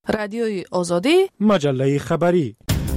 رادیوی آزادی، مجله خبری.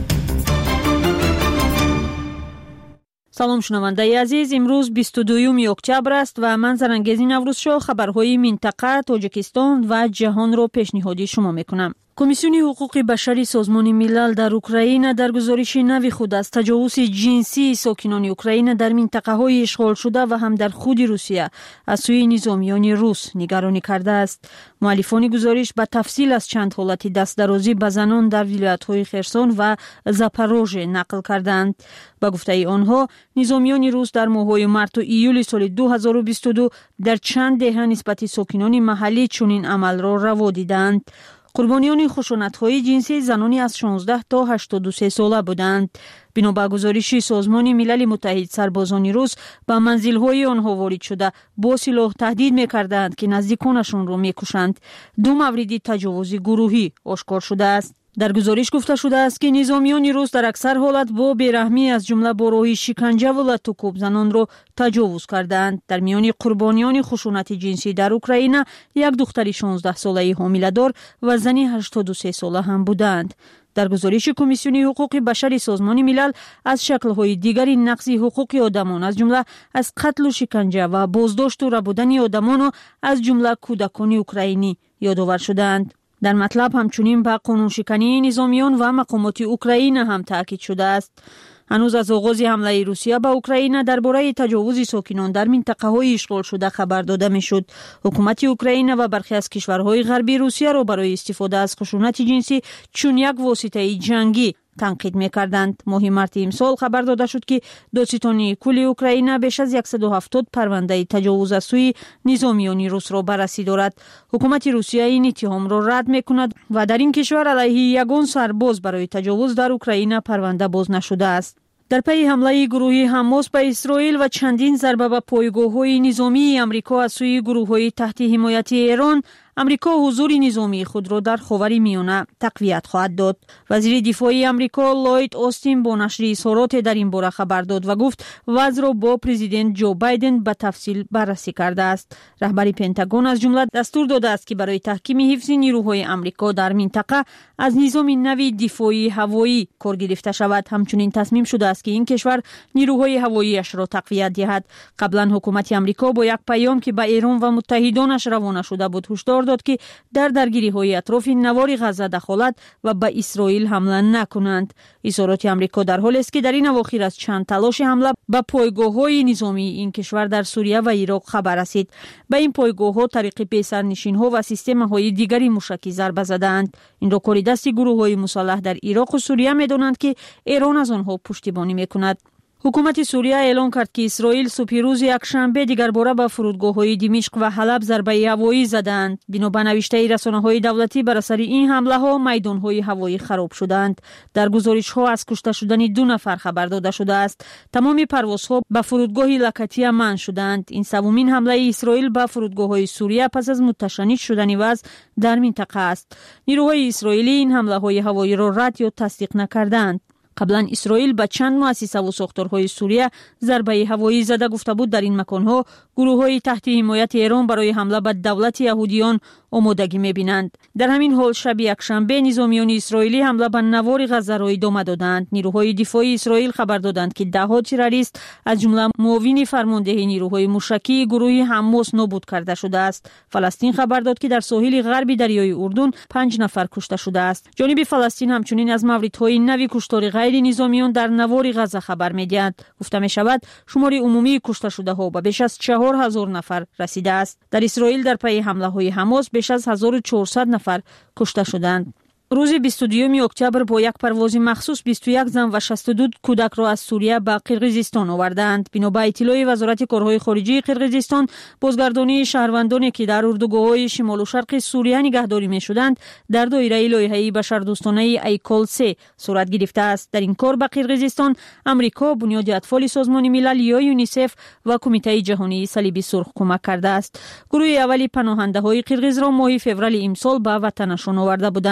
سلام شنوندگان عزیز، امروز 22 اکتبر است و من زرنگیزی نوروزشو خبرهای منطقه، تاجیکستان و جهان رو پیشنهادی شما میکنم. کمیسیون حقوق بشری سازمان ملل در اوکراین در گزارش نوی خود از تجاوز جنسی ساکنان اوکراین در منطقه های اشغال شده و هم در خود روسیه از سوی نظامیان روس نگرانی کرده است. مؤلفان گزارش به تفصیل از چند حالت دستدرازی به زنان در ولایت های خرسون و زاپاروژه نقل کردند. به گفته آنها، نظامیان روس در ماه‌های مارس و ایول سال 2022 در چند دهه نسبت ساکنان محلی چنین عمل را روا دیدند. قربانیان خشونت‌های جنسی زنانی از 16 تا 83 ساله بودند. بنابر گزارش سازمان ملل متحد، سربازان روس به منزل‌های آنها وارد شده با سلاح تهدید می‌کردند که نزدیکانشان را می‌کشند. 2 مورد تجاوز گروهی آشکار شده است. در گزارش گفته شده است که نظامیان روس در اکثر حالت با بیرحمی از جمله با راه شکنجه و لطوکوب زنان را تجاوز کردند. در میان قربانیان خشونت جنسی در اوکراین یک دختر 16 ساله حامله‌دار و زنی 83 ساله هم بودند. در گزارش کمیسیون حقوق بشری سازمان ملل از شکل‌های دیگری نقض حقوق آدمان از جمله از قتل و شکنجه و بازداشت و ربودن آدمان از جمله کودکان اوکراینی یادآور شدند. در مطلب همچنین به قانون شکنی نظامیان و مقامات اوکراین هم تاکید شده است. هنوز از آغاز حمله روسیه به اوکراین درباره تجاوز ساکنان در منطقه‌های اشغال شده خبر داده می‌شد. حکومت اوکراین و برخی از کشورهای غربی روسیه را برای استفاده از خشونت جنسی چون یک واسطه جنگی تنقید می‌کردند. ماه مارس امسال خبر داده شد که دادستانی کل اوکراین بیش از 170 پرونده تجاوز از سوی نظامیان روس را بررسی دارد. حکومت روسیه این اتهام را رد می‌کند و در این کشور علیه یگان سرباز برای تجاوز در اوکراین پرونده باز نشده است. در پی حمله گروهی حماس به اسرائیل و چندین ضربه به پایگاه‌های نظامی آمریکا از سوی گروه‌های تحت حمایت ایران، آمریکا حضور نظامی خود را در خاورمیانه تقویت خواهد داد. وزیر دفاع آمریکا لوید آستین با نشر اظهارات در این باره خبر داد و گفت وضع را با پرزیدنت جو بایدن به تفصیل بررسی کرده است. رهبر پنتاگون از جمله دستور داده است که برای تحکیم حفظ نیروهای آمریکا در منطقه از نظام نوی دفاعی هوایی کار گرفته شود. همچنین تصمیم شده است که این کشور نیروهای هوایی‌اش را تقویت دهد. قبلا حکومت آمریکا با یک پیام که به ایران و متحدانش روانه شده بود هشدار داد که در درگیری‌های اطراف نوار غزه دخالت و به اسرائیل حمله نکنند. اظهارات آمریکا در حالی است که در این اواخر از چند تلاش حمله به پایگاه‌های نظامی این کشور در سوریه و عراق خبر رسید. به این پایگاه‌ها طریق پیسرنشین‌ها و سیستم‌های دیگری موشکی ضربه زدند. این را کار دست گروه‌های مسلح در عراق و سوریه می‌دانند که ایران از آنها پشتیبانی می‌کند. حکومت سوریه اعلام کرد که اسرائیل صبح روز یکشنبه دیگر باره به فرودگاه‌های دمشق و حلب ضربه هوایی زدند. بنابر نوشته رسانه‌های دولتی بر اثر این حمله‌ها میدان‌های هوایی خراب شدند. در گزارش‌ها از کشته شدن 2 نفر خبر داده شده است. تمام پروازها به فرودگاه لکتیه منع شدند. این سومین حمله اسرائیل به فرودگاه‌های سوریه پس از متشنج شدن وضع در منطقه است. نیروهای اسرائیلی این حمله‌های هوایی را رد یا تصدیق نکردند. قبلا اسرائیل به چند مؤسسه و ساختارهای سوریه ضربه هوایی زده گفته بود در این مکانها گروه‌های تحت حمایت ایران برای حمله به دولت یهودیان آمادگی می‌بینند. در همین حال شب یکشنبه نظامیان اسرائیلی حمله به نوار غزه را ادامه دادند. نیروهای دفاعی اسرائیل خبر دادند که ده‌ها تروریست از جمله معاون فرمانده نیروهای موشکی گروه حماس نابود کرده شده است. فلسطین خبر داد که در ساحل غربی دریای اردن 5 نفر کشته شده است. جانب فلسطین همچنین از موردهای نوی کشتار غیر نظامیان در نوار غزه خبر می‌دهد. گفته می‌شود شمار عمومی کشته شده‌ها به بیش از 4000 نفر رسیده است. در اسرائیل در پی حمله‌های حماس بیش از 1400 نفر کشته شدند. روز 22 اکتبر با یک پرواز مخصوص 21 زن و 62 کودک را از سوریه به قرقیزستان آوردند. بنابر اطلاع وزارت کارهای خارجه قرقیزستان، بازگردانی شهروندانی که در اردوگاه‌های شمال و شرق سوریه نگهداری می‌شدند در دایره لایحه بشردوستانه ایکال 3 صورت گرفته است. در این کار به قرقیزستان آمریکا، بنیاد اطفال سازمان ملل یا یونیسف و کمیته جهانی صلیب سرخ کمک کرده است. گروه اولی پناهنده‌های قرقیز را ماه فوریه امسال به وطنشان آورده بودند. آن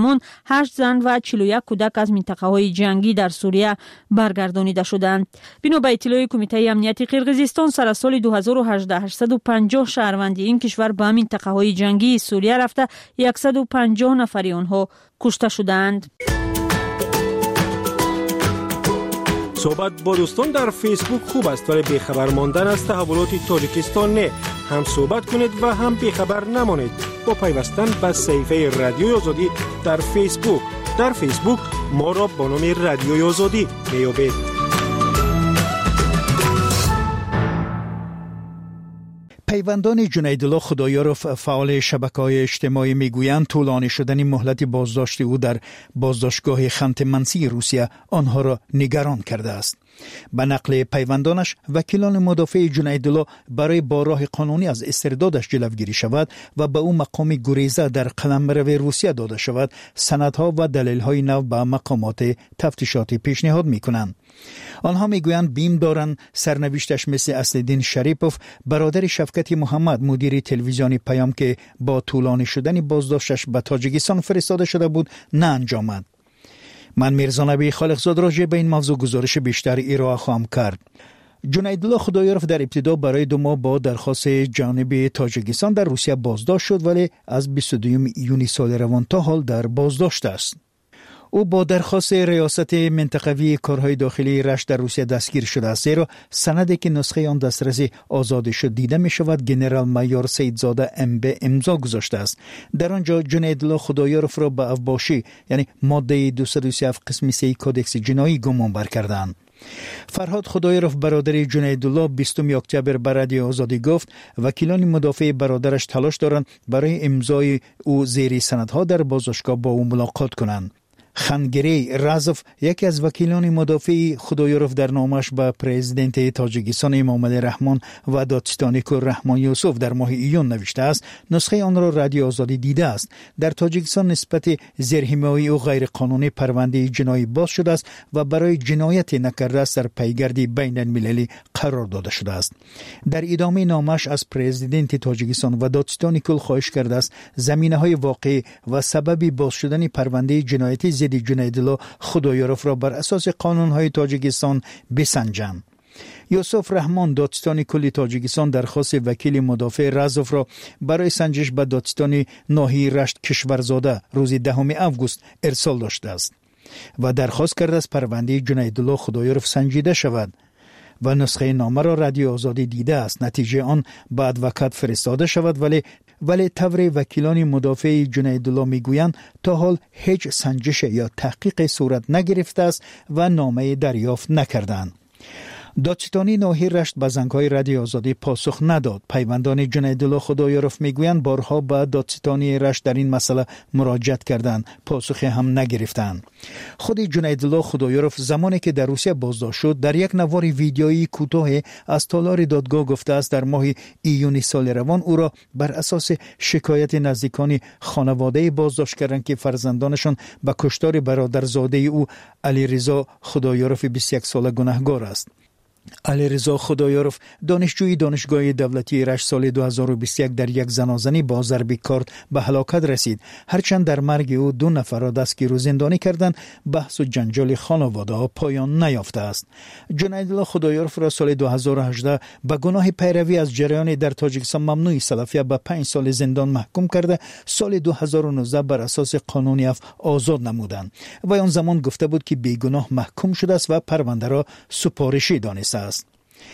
همان 8 زن و 41 کودک از منطقه‌های جنگی در سوریه برگردانیده شدند. بنا به اطلاع کمیته امنیتی قرقیزستان سر سال 2018 850 شهروند این کشور به منطقه‌های جنگی سوریه رفته 150 نفری آنها کشته شدند. صحبت با دوستان در فیسبوک خوب است ولی بیخبر ماندن از تحولات تاجیکستان نه. هم صحبت کنید و هم بیخبر نمانید با پیوستن به صفحه رادیوی آزادی در فیسبوک. در فیسبوک ما را با نام رادیوی آزادی میابید. پیوندان جنیدالله خدایارف فعال شبکه‌های اجتماعی میگویند طولانی شدن مهلت بازداشت او در بازداشتگاه خانت منسی روسیه آنها را نگران کرده است. به نقل پیوندانش وکیلان مدافع جنیدالله برای با راه قانونی از استردادش جلوگیری شود و به او مقام گریزه در قلمرو روسیه داده شود سندها و دلیل‌های نو به مقامات تفتیشاتی پیشنهاد می‌کنند. آنها میگویند بیم دارند سرنوشتش مثل اسدالدین شریپوف برادر شفقت محمد مدیر تلویزیونی پیام که با طولانی شدن بازداشتش به تاجیکستان فرستاده شده بود نه انجامد. من میرزا نبی خالقزاد راجع به این موضوع گزارش بیشتر ارائه خواهم کرد. جنیدالله خدایارف در ابتدا برای 2 ماه با درخواست جانب تاجیکستان در روسیه بازداشت شد ولی از 22 یونی سال روان تا حال در بازداشت است. او با درخواست ریاست منطقوی کارهای داخلی رشت در روسیه دستگیر شده است زیرا سندی که نسخه آن دسترسی آزاد شد دیده می شود گنرال مایور سیدزاده MB امضا گذاشته است. در آنجا جنیدالله خدایارف را به افباشی یعنی ماده 237 قسم 3 کودکس جنایی گمان بر کردند. فرهاد خدایارف برادر جنیدالله 20 اکتبر بر رادیو آزادی گفت وکیلان مدافع برادرش تلاش دارند برای امضای او زیر سندها در بازداشتگاه با او ملاقات کنند. خانگری رازف یکی از وکیلان مدافع خدایارف در نامش به پرزیدنت تاجیکستان امامعلی رحمان و دادستانی کل رحمان یوسف در ماه ایون نوشته است نسخه آن را رادیو آزادی دیده است. در تاجیکستان نسبت زیرحمایی و غیر قانونی پرونده جنایی باز شده است و برای جنایت نکرده است در پیگرد بین المللی قرار داده شده است. در ادامه نامش از پرزیدنت تاجیکستان و دادستانی کل خواهش کرده است زمینه‌های واقعی و سبب باز شدن پرونده جنایتی ضد جنیدالله خدایارف را بر اساس قانون‌های تاجیکستان بسنجند. یوسف رحمان دادستانی کلی تاجیکستان درخواست وکیل مدافع رازف را برای سنجش به دادستانی ناحیه رشت کشورزاده روز 10 اوگوست ارسال داشته است و درخواست کرده است پرونده جنیدالله خدایارف سنجیده شود و نسخه نامه را رادیو آزادی دیده است. نتیجه آن به ادوکات فرستاده شود ولی طور وکیلان مدافع جنیدالله میگویند تا حال هیچ سنجش یا تحقیق صورت نگرفته است و نامه دریافت نکردند. دادستانی ناحیه رشت به زنگ‌های رادیو آزادی پاسخ نداد. پیوندان جنیدالله خدایارف میگویند بارها به دادستانی رشت در این مسئله مراجعت کردند پاسخی هم نگرفتند. خود جنیدالله خدایارف زمانی که در روسیه بازداشت شد در یک نوار ویدیویی کوتاه از تالار دادگاه گفته است در ماه ایون سال روان او را بر اساس شکایت نزدیکان خانواده بازداشت کردند که فرزندانشان به کشتار برادرزاده او علیرضا خدایارف 21 ساله گناهکار است. علیرضا خدایارف دانشجوی دانشگاه دولتی رشت سال 2021 در یک زنازنی با ضرب کارت به هلاکت رسید. هرچند در مرگ او 2 نفر را دستگیر و زندانی کردند بحث و جنجال خانواده پایان نیافته است. جنیدالله خدایارف را سال 2018 به گناه پیروی از جریان در تاجیکستان ممنوع سلفیه به 5 سال زندان محکوم کرده سال 2019 بر اساس قانونی آزاد نمودند و آن زمان گفته بود که بیگناه محکوم شده است و پرونده را سپارشی دانسته است.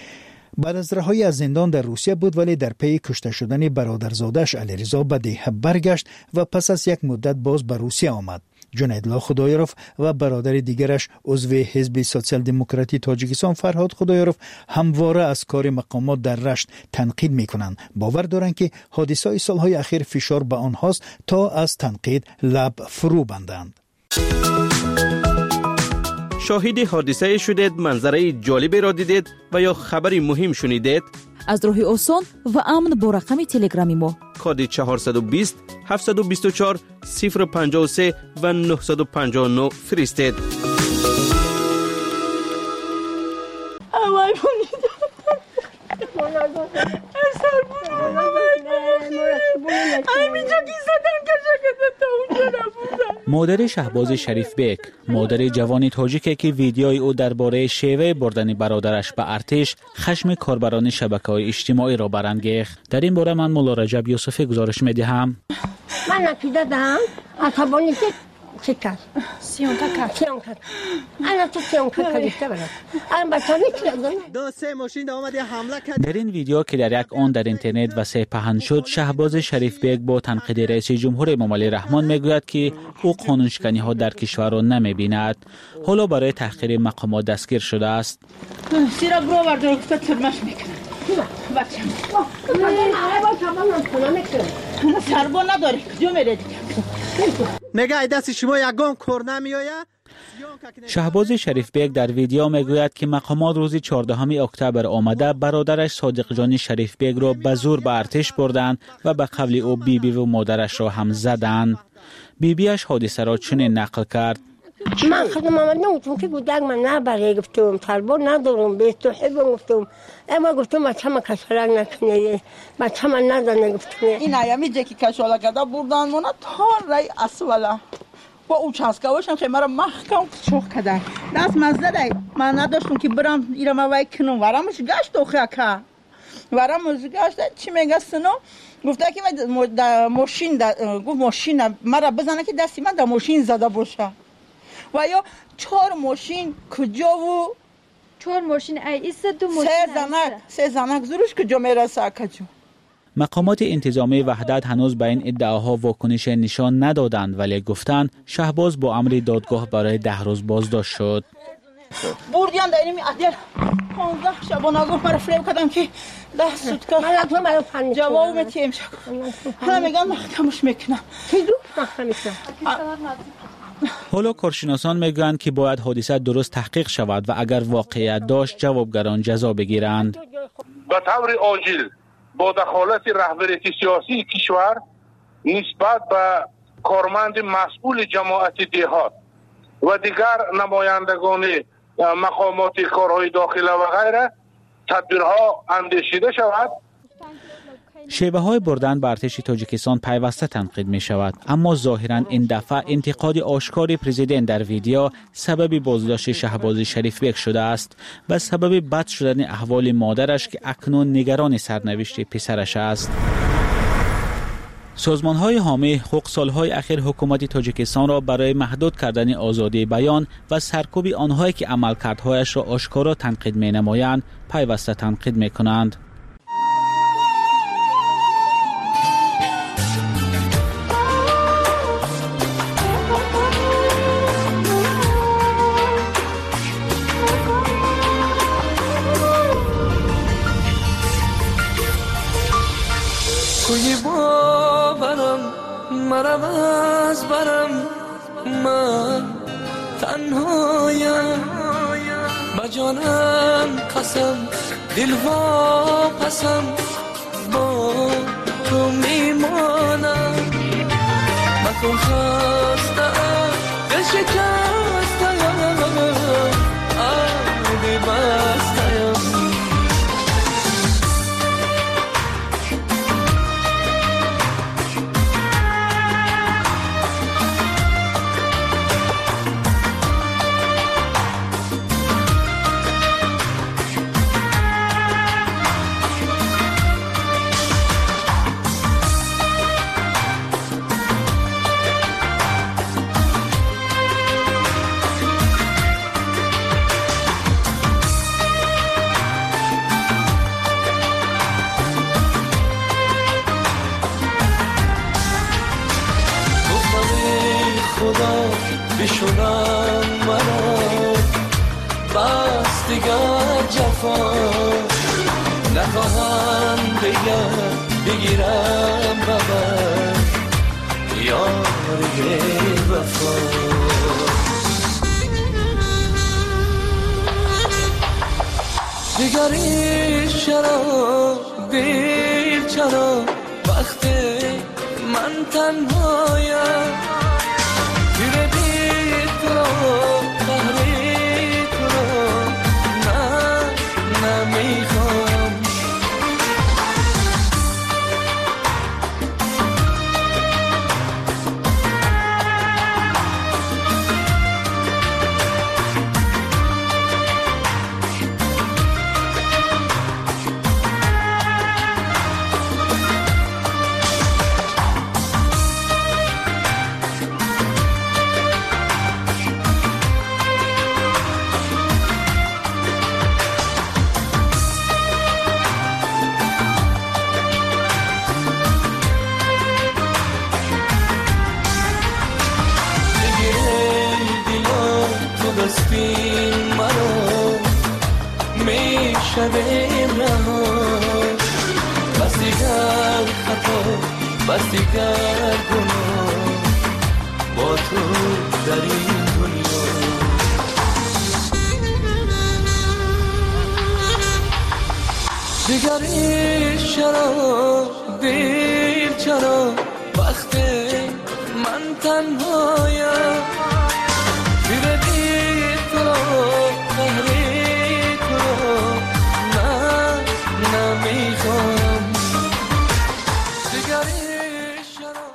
بعد از رهایی از زندان در روسیه بود ولی در پی کشته شدن برادرزادش علیرضا به دیه برگشت و پس از یک مدت باز به روسیه آمد. جنیدالله خدایارف و برادر دیگرش عضو حزب سوسیال دموکراتی تاجیکستان فرهاد خدایارف همواره از کار مقامات در رشت تنقید می‌کنند. باور دارند که حادثه‌های سالهای اخیر فشار به آنهاست تا از تنقید لب فرو بندند. شاهد حادثه شدید، منظره جالبی را دیدید و یا خبری مهم شنیدید؟ از راه آسان و امن با رقم تلگرامی ما کد 420 724 053 و 959 فرستید. همینجا کی زدن که شکست تا اونجا نبودن. مادر شهباز شریف بیگ، مادر جوان تاجیکی که ویدیوی او درباره شیوه بردن برادرش به ارتش خشم کاربران شبکه‌های اجتماعی را برانگیخت. در این باره من مولا رجب یوسفی گزارش می‌دهم. من عقیده دارم عصبانی که چیکار سیون کرد انا تو سیون کردیشته برات البته میتونم دو سه ماشین اومد حمله کرد. در این ویدیو که در یک آن در اینترنت وسیع پهن شد، شهباز شریف بیگ با تنقید رئیس جمهور امام علی رحمان میگوید که او قانونشکنی ها در کشور را نمیبیند. حالا برای تحقیر مقامات دستگیر شده است. سیرا برو ورده رو کتا ترمش میکنه بچه سربا نداری کجا میره دیگه میگه دست شما یگان کور نمیآید. شهباز شریف بیگ در ویدیو میگوید که مقامات روز 14 اکتبر آمده برادرش صادق جان شریف بیگ را به زور به ارتش بردند و به قول او بیبی و مادرش را هم زدند. بیبیش حادثه را چنین نقل کرد: من خودم آمد نمیتونم که گودک من نبره گفتم تربا ندارم به توحیب گفتم اما گفتم بچه من کشالک نکنه بچه من ندانه گفتم این ایامی جه که کشالک کرده بردن منو تا رای اسولا با او چسکاوشم خیمه را محکم چوخ کردن دست مزده من نداشتم که برم ایرم وای کنم ورمش گشت دوخه که ورمش گشت چی میگه سنو گفته که ماشین مرا بزنه که دستی من در ماشین زده باشه و یا 4 ماشین کجا و 4 ماشین ایسته 2 ماشین سه زنک زورش کجا میرسه کجا. مقامات انتظامی وحدت هنوز به این ادعاها واکنش نشان ندادند ولی گفتند شهباز با امر دادگاه برای 10 روز بازداشت شد. بردیان در اینمی عدل 15 شبانه گفت مرا فریب کردم که 10 سوتکا جواب میتیم شد حالا میگن محکمش میکنم حالا کارشناسان میگویند که باید حادثه درست تحقیق شود و اگر واقعیت داشت جوابگران جزا بگیرند. به طور عاجل با دخالت رهبری سیاسی کشور نسبت به کارمند مسئول جماعت دهات و دیگر نمایندگان مقامات کارهای داخله و غیره تدبیرها اندیشیده شود. شیوه های بردن به ارتش تاجیکستان پیوسته تنقید می شود، اما ظاهرا این دفعه انتقاد آشکار پرزیدنت در ویدیو سبب بازداشت شهباز شریف بیگ شده است و سبب بد شدن احوال مادرش که اکنون نگران سرنوشت پسرش است. سازمان های حامی حقوق سالهای اخیر حکومت تاجیکستان را برای محدود کردن آزادی بیان و سرکوب آنهایی که عملکردهایش را آشکارا تنقید می نمایند پیوسته تنقید می کنند. کوی باورم مرم از برم من تنهایم با جانم قسم دل واپسم با تو میمانم مکن خستم دل شکستم آبی بستم بشونم منو بس دیگر جفا نخواهم دیگر بگیرم ببر یاری وفا دیگری چرا دیر چرا وقتی من تنهایم هستیم مرا میشویم رها بس دیگر خطا بس دیگر گناه با تو در این دنیا دیگر عشق چرا دیر چرا وقت من تنهایم بیردی تو را قهری تو را نه نمیخوام دیگر عشق چرا.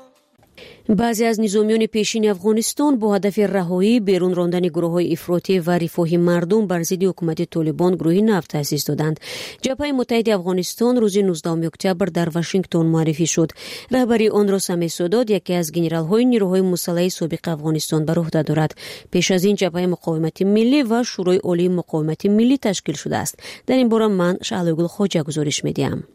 بعضی از نظامیان پیشین افغانستان با هدف رهایی بیرون راندن گروه‌های افراطی و رفاه مردم بر ضد حکومت طالبان گروه نفت تأسیس دادند. جبهه متحده افغانستان روز 19 اکتبر در واشنگتن معرفی شد. رهبری آن را سمی سادات یکی از گنرال‌های نیروهای مسلح سابق افغانستان بر عهده دارد. پیش از این جبهه مقاومت ملی و شورای عالی مقاومت ملی تشکیل شده است. در این باره من شعله‌گل خواجه گزارش می‌دهم.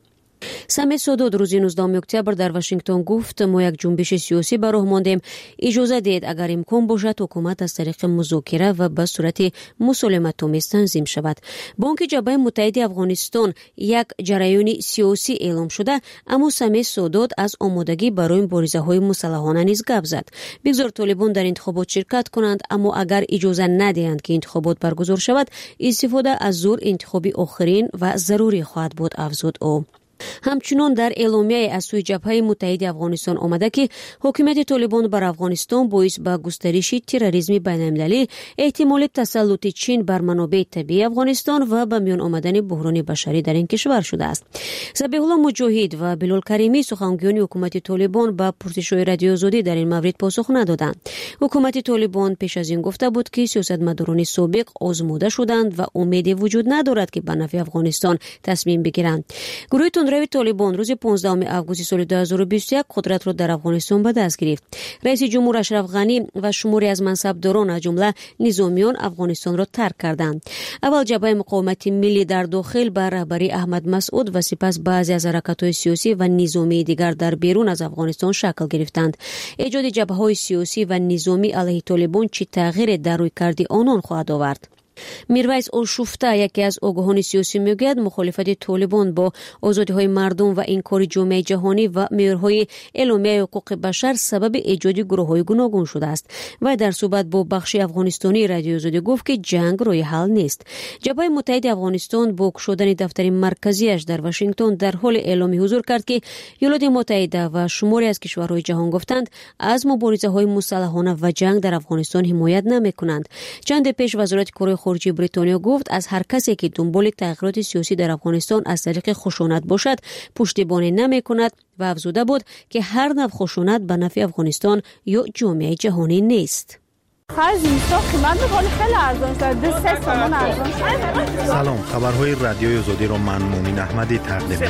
سمی سادات روز 19 اکتبر در واشنگتن گفت ما یک جنبش سیاسی به راه ماندیم. اجازه دهید اگر امکان باشد حکومت از طریق مذاکره و به صورت مسالمت‌آمیز تنظیم شود. بانک جبهه متحده افغانستان یک جریان سیاسی اعلام شده، اما سمی سادات از آمادگی برای مبارزه‌های مسلحانه نیز گپ زد. بگذار طالبان در انتخابات شرکت کنند، اما اگر اجازه ندهند که انتخابات برگزار شود استفاده از زور انتخابی آخرین و ضروری خواهد بود افزود او. همچنان در اعلامیه از سوی جبهه متحده افغانستان آمده که حکومت طالبان بر افغانستان باعث به گسترش تروریسم بین‌المللی، احتمال تسلط چین بر منابع طبیعی افغانستان و به میان آمدن بحران بشری در این کشور شده است. ذبیح الله مجاهد و بلال کریمی سخنگویان حکومت طالبان به پرسش‌های رادیو آزادی در این مورد پاسخ ندادند. حکومت طالبان پیش از این گفته بود که سیاستمداران سابق آزموده شدند و امید وجود ندارد که به نفع افغانستان تصمیم بگیرند. گروه تندروی طالبان روز 15 آگوست سال 2021 قدرت را در افغانستان به دست گرفت. رئیس جمهور اشرف غنی و شماری از منصبداران از جمله نظامیان افغانستان را ترک کردند. اول جبهه مقاومت ملی در داخل به رهبری احمد مسعود و سپس بعضی از حرکت‌های سیاسی و نظامی دیگر در بیرون از افغانستان شکل گرفتند. ایجاد جبهه‌های سیاسی و نظامی علیه طالبان چه تغییر در رویکرد آنان خواهد آورد؟ میرویس اوشوفته یکی از آگاهان سیاسی میگوید مخالفت طالبان با آزادی‌های مردم و انکار جامعه جهانی و معیارهای اعلامیه حقوق بشر سبب ایجاد گروه‌های گوناگون شده است و در صحبت با بخش افغانستانی رادیو آزادی گفت که جنگ راه حل نیست. جبهه متحده افغانستان با گشودن دفتر مرکزیش در واشنگتن در حال اعلام حضور کرد که ایالات متحده و شماری از کشورهای جهان گفتند از مبارزه‌های مسلحانه و جنگ در افغانستان حمایت نمی‌کنند. چند پیش وزارت کره خارجه بریتانیا گفت از هر کسی که دنبال تغییرات سیاسی در افغانستان از طریق خشونت باشد پشتیبانی نمی‌کند و افزوده بود که هر نوع خشونت به نفع افغانستان یا جامعه جهانی نیست. خرج اینستا قیمت می‌کنه خیلی ارزان شده 3 تومان ارزان شده. سلام، خبرهای رادیوی آزادی را من مومن احمدی تقدیم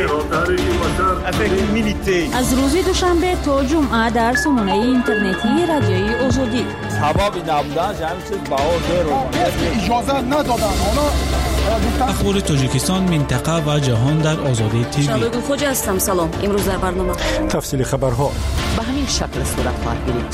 می‌کنم. از روز دوشنبه تا جمعه در سامانه اینترنتی رادیوی آزادی. سبب نبودن همین چیز باور اجازه ندادن. اخبار تاجیکستان، منطقه و جهان در آزادی تیوی. شعله‌گل خواجه هستم. سلام. امروز در برنامه تفصیل خبرها به همین شکل صورت خواهد گرفت.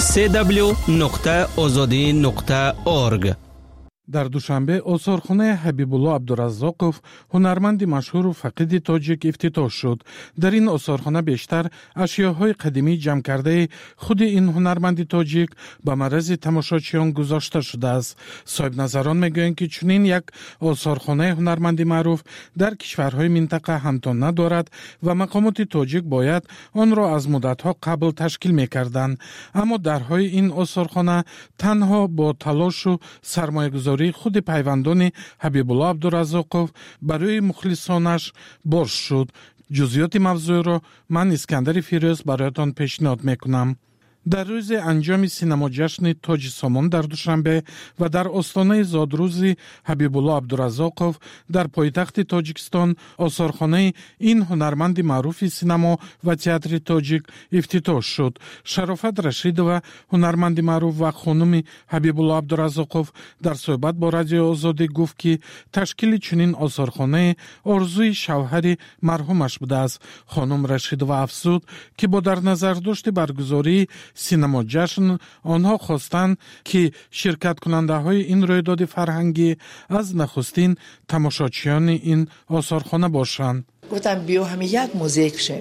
www.azadi.org. در دوشنبه آثارخانه حبیب الله عبدالرزاقوف هنرمند مشهور و فقید تاجیک افتتاح شد. در این آثارخانه بیشتر اشیاءهای قدیمی جمع کرده خود این هنرمند تاجیک به معرض تماشاچیان گذاشته شده است. صاحب نظران میگویند که چنین یک آثارخانه هنرمند معروف در کشورهای منطقه همتا ندارد و مقامات تاجیک باید آن را از مدتها قبل تشکیل میکردند. اما درهای این آثارخانه تنها با تلاش و سرمایه‌گذاری خود پیوندان حبیب الله عبدالرزاقوف برای مخلصانش باز شد. جزئیات موضوع را من اسکندر فیروز برایتان پیشنهاد میکنم. در روز انجام سینما جشن تاج سامان در دوشنبه و در آستانه زادروز حبیب الله عبدالرزاقوف در پایتخت تاجیکستان آثارخانه این هنرمند معروف سینما و تئاتر تاجیک افتتاح شد. شرافت رشیدова هنرمند معروف و خانم حبیب الله عبدالرزاقوف در صحبت با رادیو آزادی گفت که تشکیل چنین آثارخانه آرزوی شوهر مرحومش بوده است. خانم رشیدова افزود که با در نظر داشت برگزاری سینما جشن آنها خواستند که شرکت کننده های این رویداد فرهنگی از نخستین تماشاچیان این آثارخانه باشند. گفتم بیا همه یک موزیک شیم،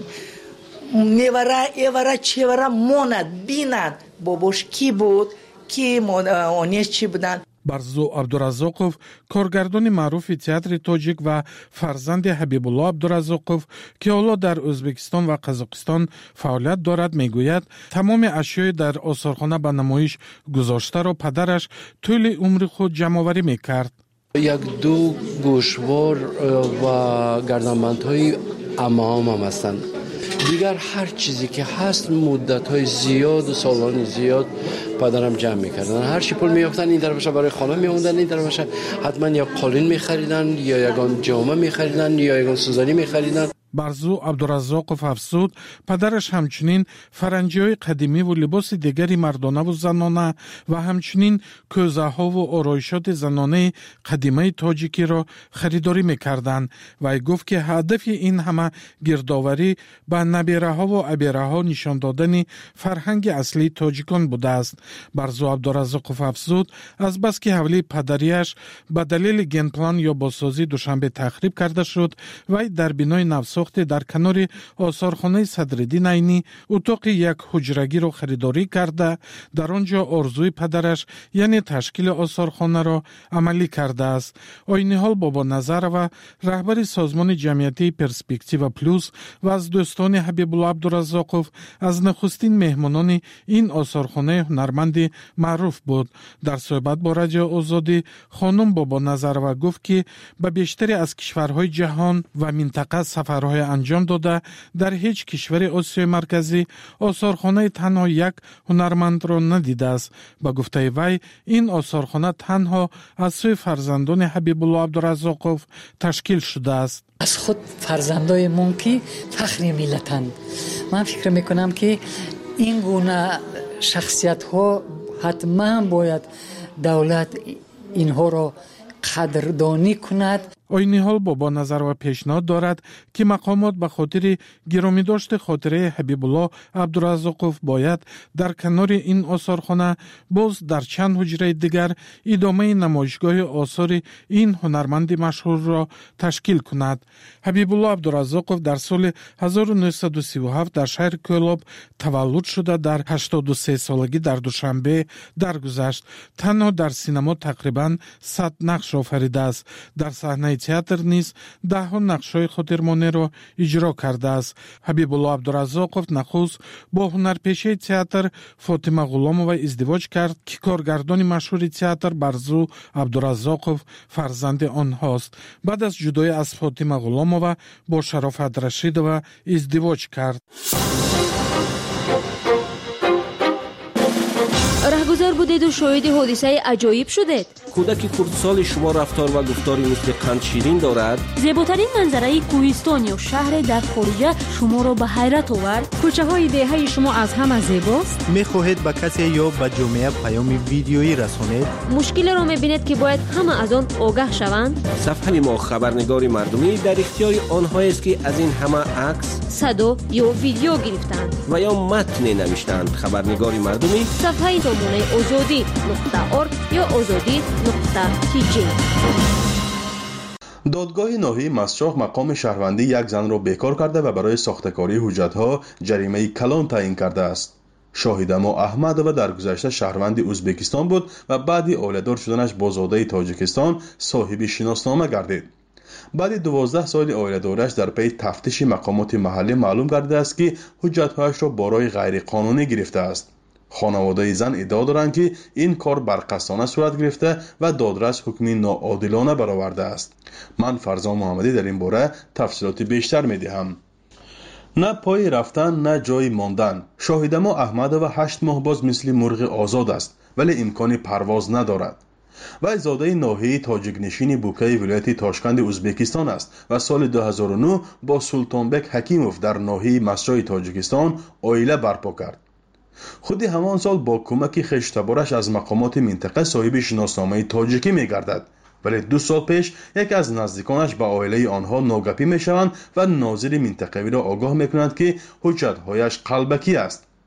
نیوره چیوره موند بیند باباش کی بود کی آنیش چی بودن. барзу абдураззоқов коргардони маъруфи театри тоҷик ва фарзанди ҳабибулло абдураззоқов ки ҳоло дар ӯзбекистон ва қазоқистон фаъолият дорад мегӯяд тамоми ашёи дар осорхона ба намоиш гузоштаро падараш тӯли умри худ ҷамъоварӣ мекард. як ду гӯшвор ва гарданбандҳои амаам ҳам ҳастанд. дигар ҳар чизе ки ҳаст муддатҳои зиёду солони зиёд падарам ҷамъ мекардан. ҳар чи пул меёфтанд ин тарафаша барои хона мемонданд, ин тарафаша ҳатман ё қолин мехариданд ё ягон ҷома мехариданд ё ягон сӯзанӣ мехариданд. барзу абдураззоқов афзуд падараш ҳамчунин фаранҷиҳои қадимиву либоси дигари мардонаву занона ва ҳамчунин кӯзаҳову ороишоти занонаи қадимаи тоҷикиро харидорӣ мекарданд. вай гуфт ки ҳадафи ин ҳама гирдоварӣ ба набераҳову абераҳо нишон додани фарҳанги аслии тоҷикон будааст. барзу абдураззоқов афзуд азбаски ҳавлии падариаш ба далели генплан ё бозсозии душанбе тахриб карда шуд, вай дар бинои навсохте дар канори осорхонаи Садриддин Айнӣ утоқи як ҳуҷрагиро харидорӣ карда дар он ҷо орзуи падараш яъне ташкили осорхонаро амалӣ кардааст. Ойниҳол Бобоназарова раҳбари созмони ҷамъиятии Перспектива плюс ва аз дӯстони Ҳабибулло Абдураззоқов аз нахустин меҳмонони ин осорхонаи ҳунарманди маъруф буд. дар суҳбат бо Радиои Озодӣ хонум Бобоназарова гуфт ки ба бештари аз кишварҳои ҷаҳон ва минтақа сафарҳои анҷом дода дар ҳеҷ кишвари Осиёи марказӣ осорхонаи танҳо як ҳунармандро надидааст. ба гуфтаи вай ин осорхона танҳо аз сӯи фарзандони Ҳабибулло Абдураззоқов ташкил шудааст. аз худ фарзандоимон ки фахри миллатанд. ман фикр мекунам ки ин гуна шахсиятҳо ҳатман бояд давлат инҳоро қадрдонӣ кунад. ойниҳол Бобоназарова пешниҳод дорад ки мақомот ба хотири гиромидошти хотираи Ҳабибулло Абдураззоқов бояд дар канори ин осорхона боз дар чанд ҳуҷраи дигар идомаи намоишгоҳи осори ин ҳунарманди машҳурро ташкил кунад. Ҳабибулло Абдураззоқов дар соли 1937 дар шаҳри Кӯлоб таваллуд шуда дар 83 солагӣ дар Душанбе даргузашт. танҳо дар синемо тақрибан 100 нақш офаридааст. дар саҳнаи театр низ даҳҳо нақшҳои хотирмонеро иҷро кардааст. Ҳабибулло Абдураззоқов нахуст бо ҳунарпешаи театр Фотима Ғуломова издивоҷ кард ки коргардони машҳури театр Барзу Абдураззоқов фарзанди онҳост. баъд аз ҷудоӣ аз Фотима Ғуломова бо Шарофат Рашидова издивоҷ кард. раҳгузар будеду шоҳиди ҳодисаи аҷоиб шудед. кӯдаки курдсоли шумо рафтор ва гуфтори мисли қандширин дорад? зеботарин манзараи кӯҳистон ё шаҳре дар хориҷа шуморо ба ҳайрат овард? кӯчаҳои деҳаи шумо аз ҳама зебост? мехоҳед ба касе ё ба ҷомеа паёми видеоӣ расонед? мушкилеро мебинед ки бояд ҳама аз он огаҳ шаванд? сафҳаи мо хабарнигори мардумӣ дар ихтиёри онҳоест ки аз ин ҳама акс, садо ё видео гирифтанд ва ё матне навиштанд. хабарнигори мардумӣ сафҳаи номунаи озодӣ.орг ё озодӣ.tj. додгоҳи ноҳияи Масчоҳ мақоми шаҳрвандӣ як занро бекор карда ва барои сохтакории ҳуҷҷатҳо ҷаримаи калон таъин кардааст. шоҳидамо Аҳмадова дар гузашта шаҳрванди Ӯзбекистон буд ва баъди оиладор шуданаш бо зодаи Тоҷикистон соҳиби шиноснома гардид. баъди 12 соли оиладорияш дар пайи тафтиши мақомоти маҳаллӣ маълум гардидааст ки ҳуҷҷатҳояшро бо роҳи ғайриқонунӣ гирифтааст. хонаводаи зан иддао доранд ки ин кор барқасона сурат гирифта ва додрас ҳукми ноодилона баровардааст. ман Фарзон Муҳаммадӣ дар ин бора тафсилоти бештар медиҳам. на пои рафтан, на ҷои мондан. шоҳидамо Аҳмадова 8 моҳ боз мисли мурғи озод аст, вале имкони парвоз надорад. вай зодаи ноҳияи тоҷикнишини Букаи вилояти Тошканди Ӯзбекистон аст ва соли 2009 бо Султонбек Ҳакимов дар ноҳияи Масчоҳи Тоҷикистон оила барпо кард. худи ҳамон сол бо кӯмаки хештабораш аз мақомоти минтақа соҳиби шиносномаи тоҷикӣ мегардад, вале 2 сол пеш яке аз наздиконаш ба оилаи онҳо ногапӣ мешаванд ва нозири минтақавиро огоҳ мекунанд ки ҳуҷҷатҳояш қалбакӣ аст.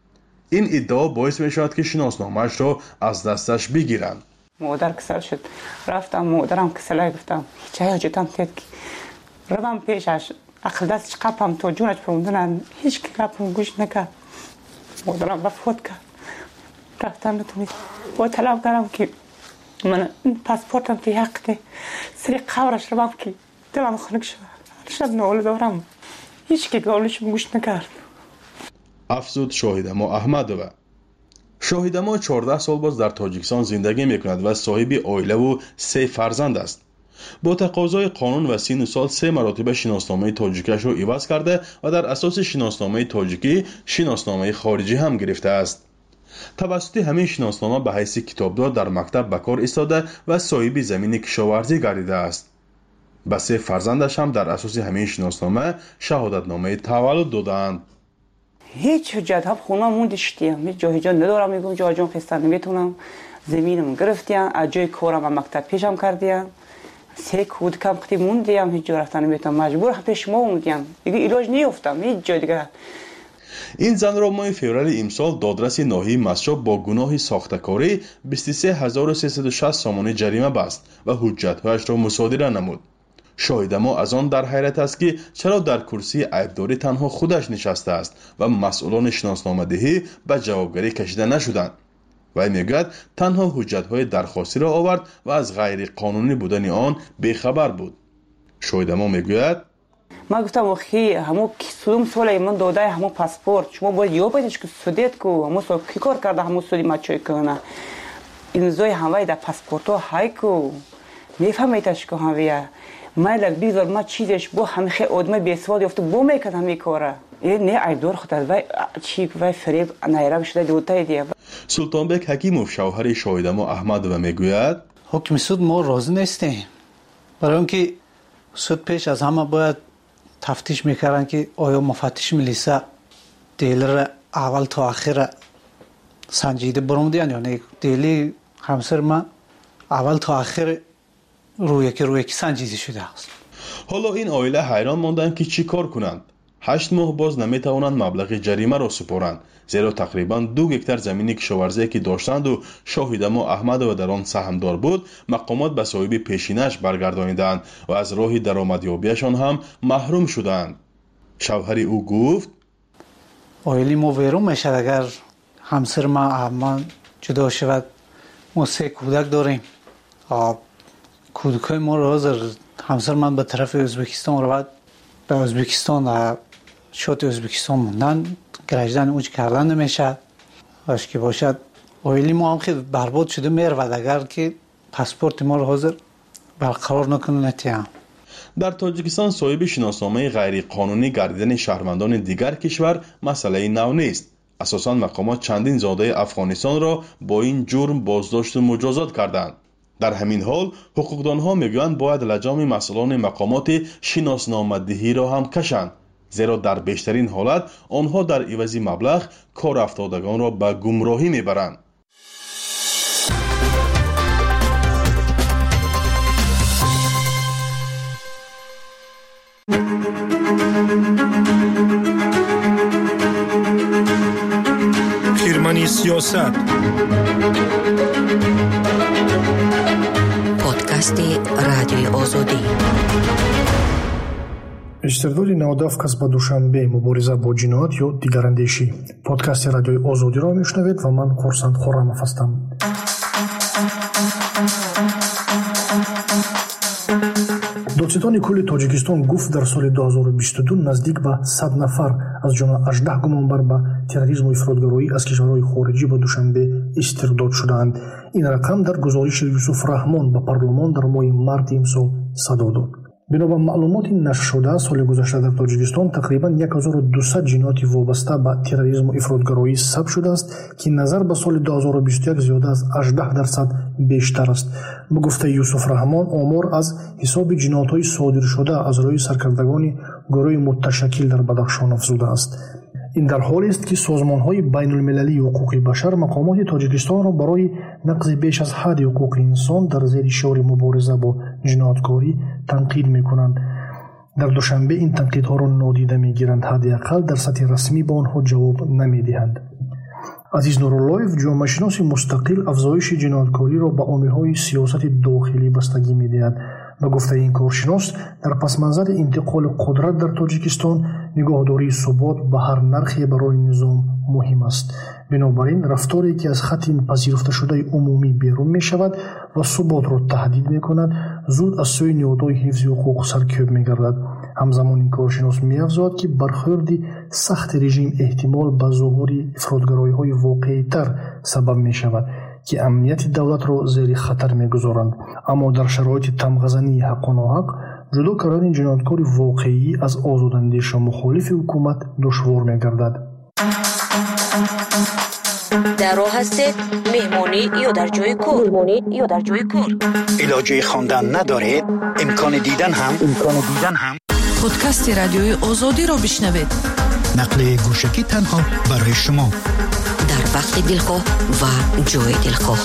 این ادعا باعث می شود که شناسنامه‌اش را از دستش بگیرند. مادر کسل شد، رفتم مادرم کسلای گفتم هیچ حاجتم تید که روم پیشش عقل دستش قپم تا جونش پروندنن هیچ که قپم گوش نکرد. مادرم وفات کرد. رفتم نتونید با طلب کردم که من پاسپورتم توی حق سری قبرش رو که دلم خنک شد. شب ناله دارم هیچ که قولش گوش نکرد. افزود شاهدما احمدوه. شاهدما 14 سال باز در تاجیکستان زندگی میکند و صاحب عائله و 3 فرزند است. با تقاضای قانون و سن سال 3 مراتب شناسنامه تاجیکش را عوض کرده و در اساس شناسنامه تاجیکی شناسنامه خارجی هم گرفته است. توسط همین شناسنامه به حیث کتابدار در مکتب به کار ایستاده و صاحب زمین کشاورزی گردیده است. به 3 فرزندش هم در اساس همین شناسنامه شهادتنامه تولد دادند. هیچ حجت ها خونه موندشتیم، هیچ جای جا ندارم. میگم جای جان خستن نمیتونم. زمینم گرفتیم، از جای کارم و مکتب پیشم کردیم. 3 کود کم ختی موندیم، هیچ جا رفتن نمیتونم. مجبور پیش ما موندیم. دیگه علاج نیافتم هیچ جای دیگه. این زن را ماه فوریه امسال دادرس ناحیه مسجد با گناه ساختکاری 23360 سامانه جریمه بست و حجت‌هایش را مصادره نمود. شاهدما از آن در حیرت است که چرا در کرسی عیبداری تنها خودش نشسته است و مسئولان شناسنامه‌دهی به جوابگری کشیده نشدند. و میگوید تنها حجت‌های درخواستی را آورد و از غیر قانونی بودن آن بیخبر بود. شاهدما میگوید ما گفتم اخی همو کسوم سال من داده همو پاسپورت شما باید یو بدیش که سودیت کو همو سال کی کار کرده همو سودی ما چای کنه این زوی همه در پاسپورت ها های کو میفهمیدش که همه مالک بیزار ما چیزش با همه خیلی آدم بیسواد یافته با میکرد همه کاره این نه عیبدار خود از وی چی وی فریب نیرم شده دوتای دیگه. سلطانبک حکیموف شوهر شاهدما احمدوه میگوید حکم سود ما راضی نیستیم، برای اینکه سود پیش از همه باید تفتیش میکردن که آیا مفتش ملیسا دیلر اول تا آخر سنجیده برامدین یا نه. دیلی همسر ما اول تا آخر روی که سنجیده شده است. حالا این عائله حیران ماندند که چی کار کنند. 8 ماه باز نمیتوانند مبلغ جریمه را سپارند، زیرا تقریبا 2 هکتار زمین کشاورزی که داشتند و شاهدما احمدوه در آن سهمدار بود مقامات به صاحب پیشینش برگردانیدند و از راه درآمدیابیشان هم محروم شدند. شوهر او گفت عائله ما ویران میشد اگر همسر ما جدا شود. ما 3 کودک داریم. کودکای ما را حاضر همسر من به طرف ازبکستان رفت، به ازبکستان شد ازبکستان موندن، گرجدن اوج کردن نمیشه. باش که باشد عائله ما هم خیلی برباد شده میرود اگر که پاسپورت ما را حاضر برقرار نکنه نتیم. در تاجیکستان صاحب شناسنامه غیر قانونی گردیدن شهروندان دیگر کشور مسئله نو نیست. اساساً مقامات چندین زاده افغانستان را با این جرم بازداشت و مجازات کردند. در همین حال حقوقدانها میگویند باید لجام مسئولان مقامات شناسنامه‌دهی را هم کشند، زیرا در بیشترین حالت آنها در عوض مبلغ کار افتادگان را به گمراهی میبرند. خیرمنی سیاست پادکست رادیوی آزادی. استقلالی نودافک از با دوشنبه مبارزه با جنایت یا دیگراندیشی. پادکست رادیوی آزادی را میشنوید و من خورسند خورم هستم. دادستان کل تاجیکستان گفت در سال 2022 نزدیک به 100 نفر از جمله 18 گمانبر به تروریسم و افراطگرایی از کشورهای خارجی به دوشنبه استرداد شدند. این رقم در گزارش یوسف رحمان به پارلمان در ماه مارس امسال صدا داد. بنابر معلومات نشر شده سال گذشته در تاجیکستان تقریبا 1200 جنایت وابسته به تروریسم و افراطگرایی ثبت شده است که نظر به سال 2021 زیاده از 18% بیشتر است. به گفته یوسف رحمان آمار از حساب جنایت‌های صادر شده از روی سرکردگان گروه متشکل در بدخشان افزوده است. این در حالی است که سازمان‌های بین‌المللی حقوق بشر مقامات تاجیکستان را برای نقض بیش از حد حقوق انسان در زیر شعار مبارزه با جنایتکاری تنقید می‌کنند. در دوشنبه این تنقیدها را نادیده می‌گیرند، حداقل در سطح رسمی به آنها جواب نمی‌دهند. азиз Нуруллоев ҷомеашиноси мустақил афзоиши ҷинояткориро ба омилҳои сиёсати дохилӣ бастагӣ медиҳад. ба гуфтаи ин коршинос, дар пасманзари интиқоли қудрат дар Тоҷикистон нигоҳдории субот ба ҳар нархе барои низом муҳим аст. бинобар ин рафторе ки аз хатти пазируфташудаи умумӣ берун мешавад ва суботро таҳдид мекунад, зуд аз сӯи ниҳодҳои ҳифзи ҳуқуқ саркӯб мегардад. ҳамзамон ин коршинос меафзояд ки бархӯрди сахти режим эҳтимол ба зуҳури ифротгароиҳои воқеитар сабаб мешавад ки амнияти давлатро зери хатар мегузоранд. аммо дар шароити тамғазании ҳаққоноҳақ ҷудо кардани ҷинояткори воқеӣ аз озодандеша мухолифи ҳукумат душвор мегардад. дар роҳ ҳастед меҳмонӣ ё дар ҷойи кор? илоҷи хондан надоред? имкони дидан ҳам? подкасти радиои озодиро бишнавед. нақли гӯшагӣ танҳо барои шумо. дар вақти дилхоҳ ва ҷои дилхоҳ.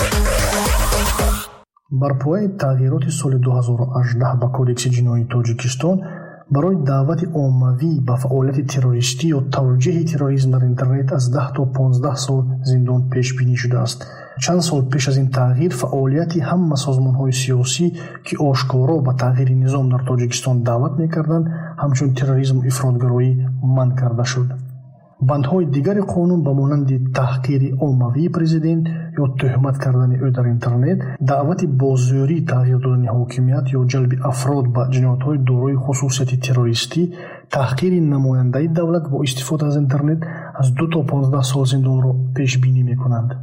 бар пояи тағйироти соли 2018 ба кодекси ҷиноии Тоҷикистон барои даъвати оммавӣ ба фаъолияти террористӣ ё тавҷиҳи терроризм дар интернет аз 10 то 15 сол зиндон пешбинӣ шудааст. чанд сол пеш аз ин тағйир фаъолияти ҳама созмонҳои сиёсӣ ки ошкоро ба тағйири низом дар Тоҷикистон даъват мекарданд, ҳамчун терроризму ифротгароӣ манъ карда шуд. бандҳои дигари қонун ба монанди таҳқири оммавии президент ё тӯҳмат кардани ӯ дар интернет, даъвати бозӯрӣ тағйир додани ҳокимият ё ҷалби афрод ба ҷиноятҳои дорои хусусияти террористӣ, таҳқири намояндаи давлат бо истифода аз интернет аз 2 то 15 сол зиндонро пешбинӣ мекунанд.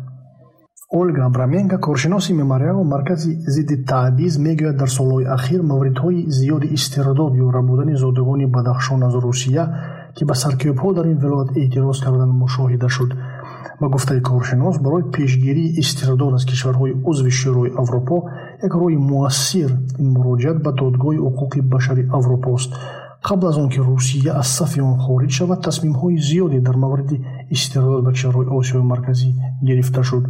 Ольга Абраменко, коршиноси мемориалу маркази зидди таъбиз, мегӯяд дар солҳои ахир мавридҳои зиёди истирдод ё рабудани зодагони Бадахшон аз Русия ки ба саркӯбҳо дар ин вилоят эътироз карданд мушоҳида шуд. ба гуфтаи коршинос, барои пешгирии истирдод аз кишварҳои узви Шӯрои Аврупо як роҳи муассир ин муроҷиат ба додгоҳи ҳуқуқи башари Аврупост. қабл аз он ки Русия аз сафи он хориҷ шавад, тасмимҳои зиёде дар мавриди истирдод ба кишварҳои Осиёи марказӣ гирифта шуд.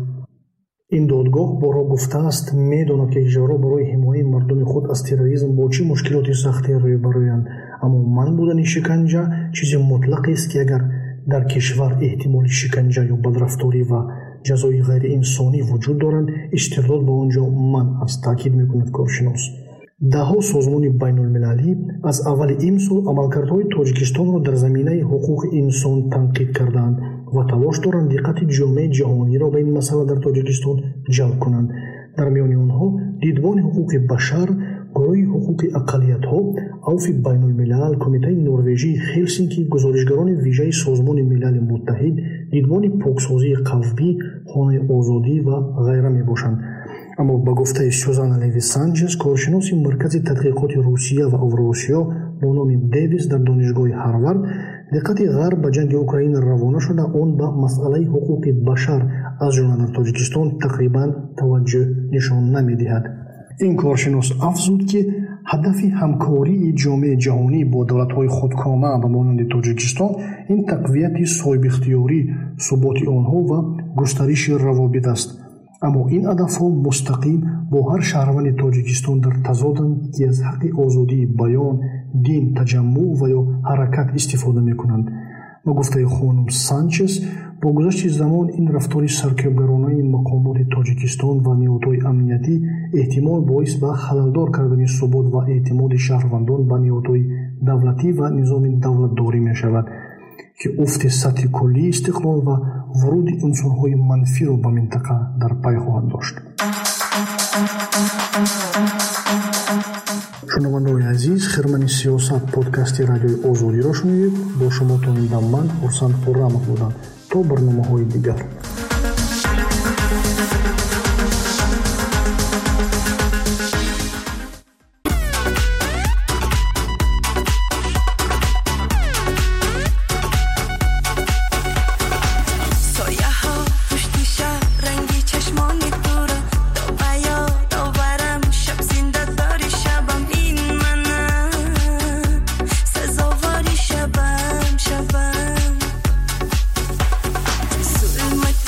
ин додгоҳ боро гуфтааст медонад ки кишварҳо барои ҳимояи мардуми худ аз терроризм бо чӣ мушкилоти сахте рӯбарӯянд, аммо манъ будани шиканҷа чизи мутлақест ки агар дар кишвар эҳтимоли шиканҷа ё бадрафторӣ ва ҷазои ғайриинсонӣ вуҷуд доранд, истирдод ба он ҷо манъ аст, таъкид мекунад коршинос. даҳо созмони байнулмилалӣ аз аввали имсол амалкардҳои Тоҷикистонро дар заминаи ҳуқуқи инсон танқид карданд ва талош доранд диққати ҷомеаи ҷаҳониро ба ин масъала дар Тоҷикистон ҷалб кунанд. дар миёни онҳо дидбони ҳуқуқи башар, гурӯҳи ҳуқуқи ақалиятҳо, авфи байнулмилал, кумитаи норвежии Хелсинки, гузоришгарони вижаи Созмони Милали Муттаҳид, дидбони поксозии Қавбӣ, Хонаи озодӣ ва ғайра мебошанд. аммо ба гуфтаи Сюзанна Леви Санчес, коршиноси маркази тадқиқоти Русия ва Авроосиё бо номи Дэвис дар донишгоҳи Ҳарвард, диққати Ғарб ба ҷанги Украина равона шуда, он ба масъалаи ҳуқуқи башар аз ҷумла дар Тоҷикистон тақрибан таваҷҷӯҳ нишон намедиҳад. ин коршинос афзуд ки ҳадафи ҳамкории ҷомеаи ҷаҳонӣ бо давлатҳои худкома ба монанди Тоҷикистон ин тақвияти соҳибихтиёрӣ, суботи онҳо ва густариши равобит аст. аммо ин ҳадафҳо мустақим бо ҳар шаҳрванди Тоҷикистон дар тазоданд ки аз ҳаққи озодии баён, дин, таҷаммӯъ ва ё ҳаракат истифода мекунанд. ба гуфтаи хонум Санчес, бо гузашти замон ин рафтори саркӯбгаронаи мақомоти Тоҷикистон ва ниҳодҳои амниятӣ эҳтимол боис ба халалдор кардани субот ва эътимоди шаҳрвандон ба ниҳодҳои давлатӣ ва низоми давлатдорӣ мешавад, ки уфти сатҳи куллии истиқлол ва вуруди унсурҳои манфиро ба минтақа дар пай хоҳад дошт. шунавандаҳои азиз, хирмани сиёсат подкасти радиои Озодиро шунидед. бо шумо тонинда ман Хурсанд Хуррамов будам. то барномаҳои дигар. My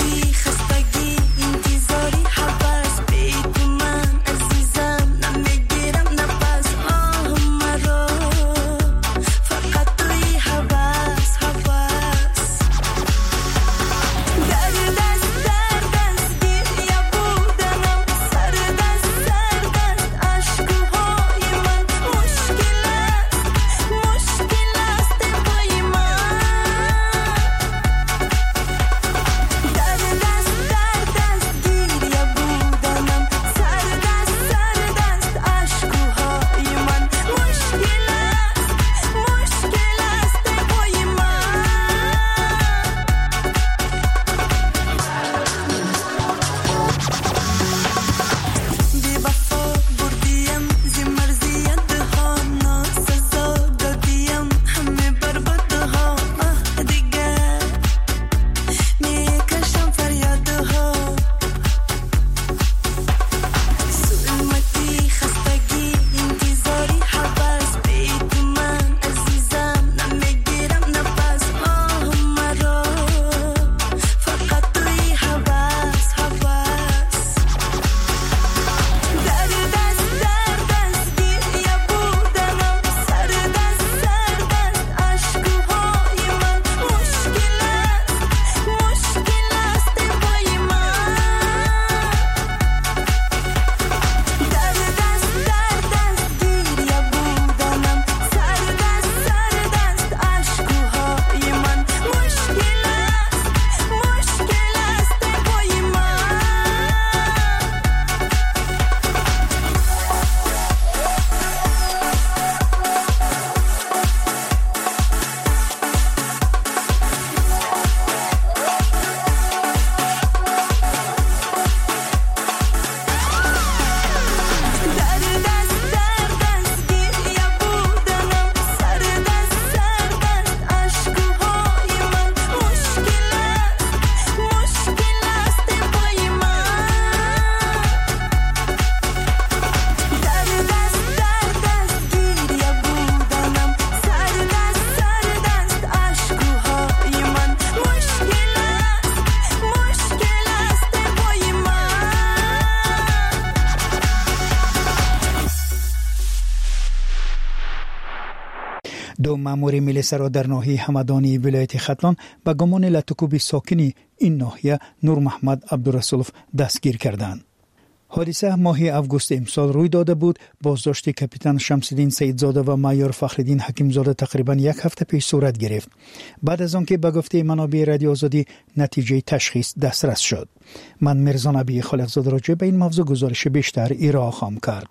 دو مأمور میلیسا را در ناحیه همدانی ولایت ختلان به گمان لطکوب ساکنی این ناحیه نور محمد عبدالرسولف دستگیر کردند. حادثه ماه اوگوست امسال روی داده بود. بازداشت کاپیتان شمس‌الدین سیدزاده و مایور فخرالدین حکیمزاده تقریبا یک هفته پیش صورت گرفت بعد از آنکه به گفته منابع رادیو آزادی نتیجه تشخیص دسترس شد. من مرزا نبی خالقزاده راجع به این موضوع گزارش بیشتر ارائه خواهم کرد.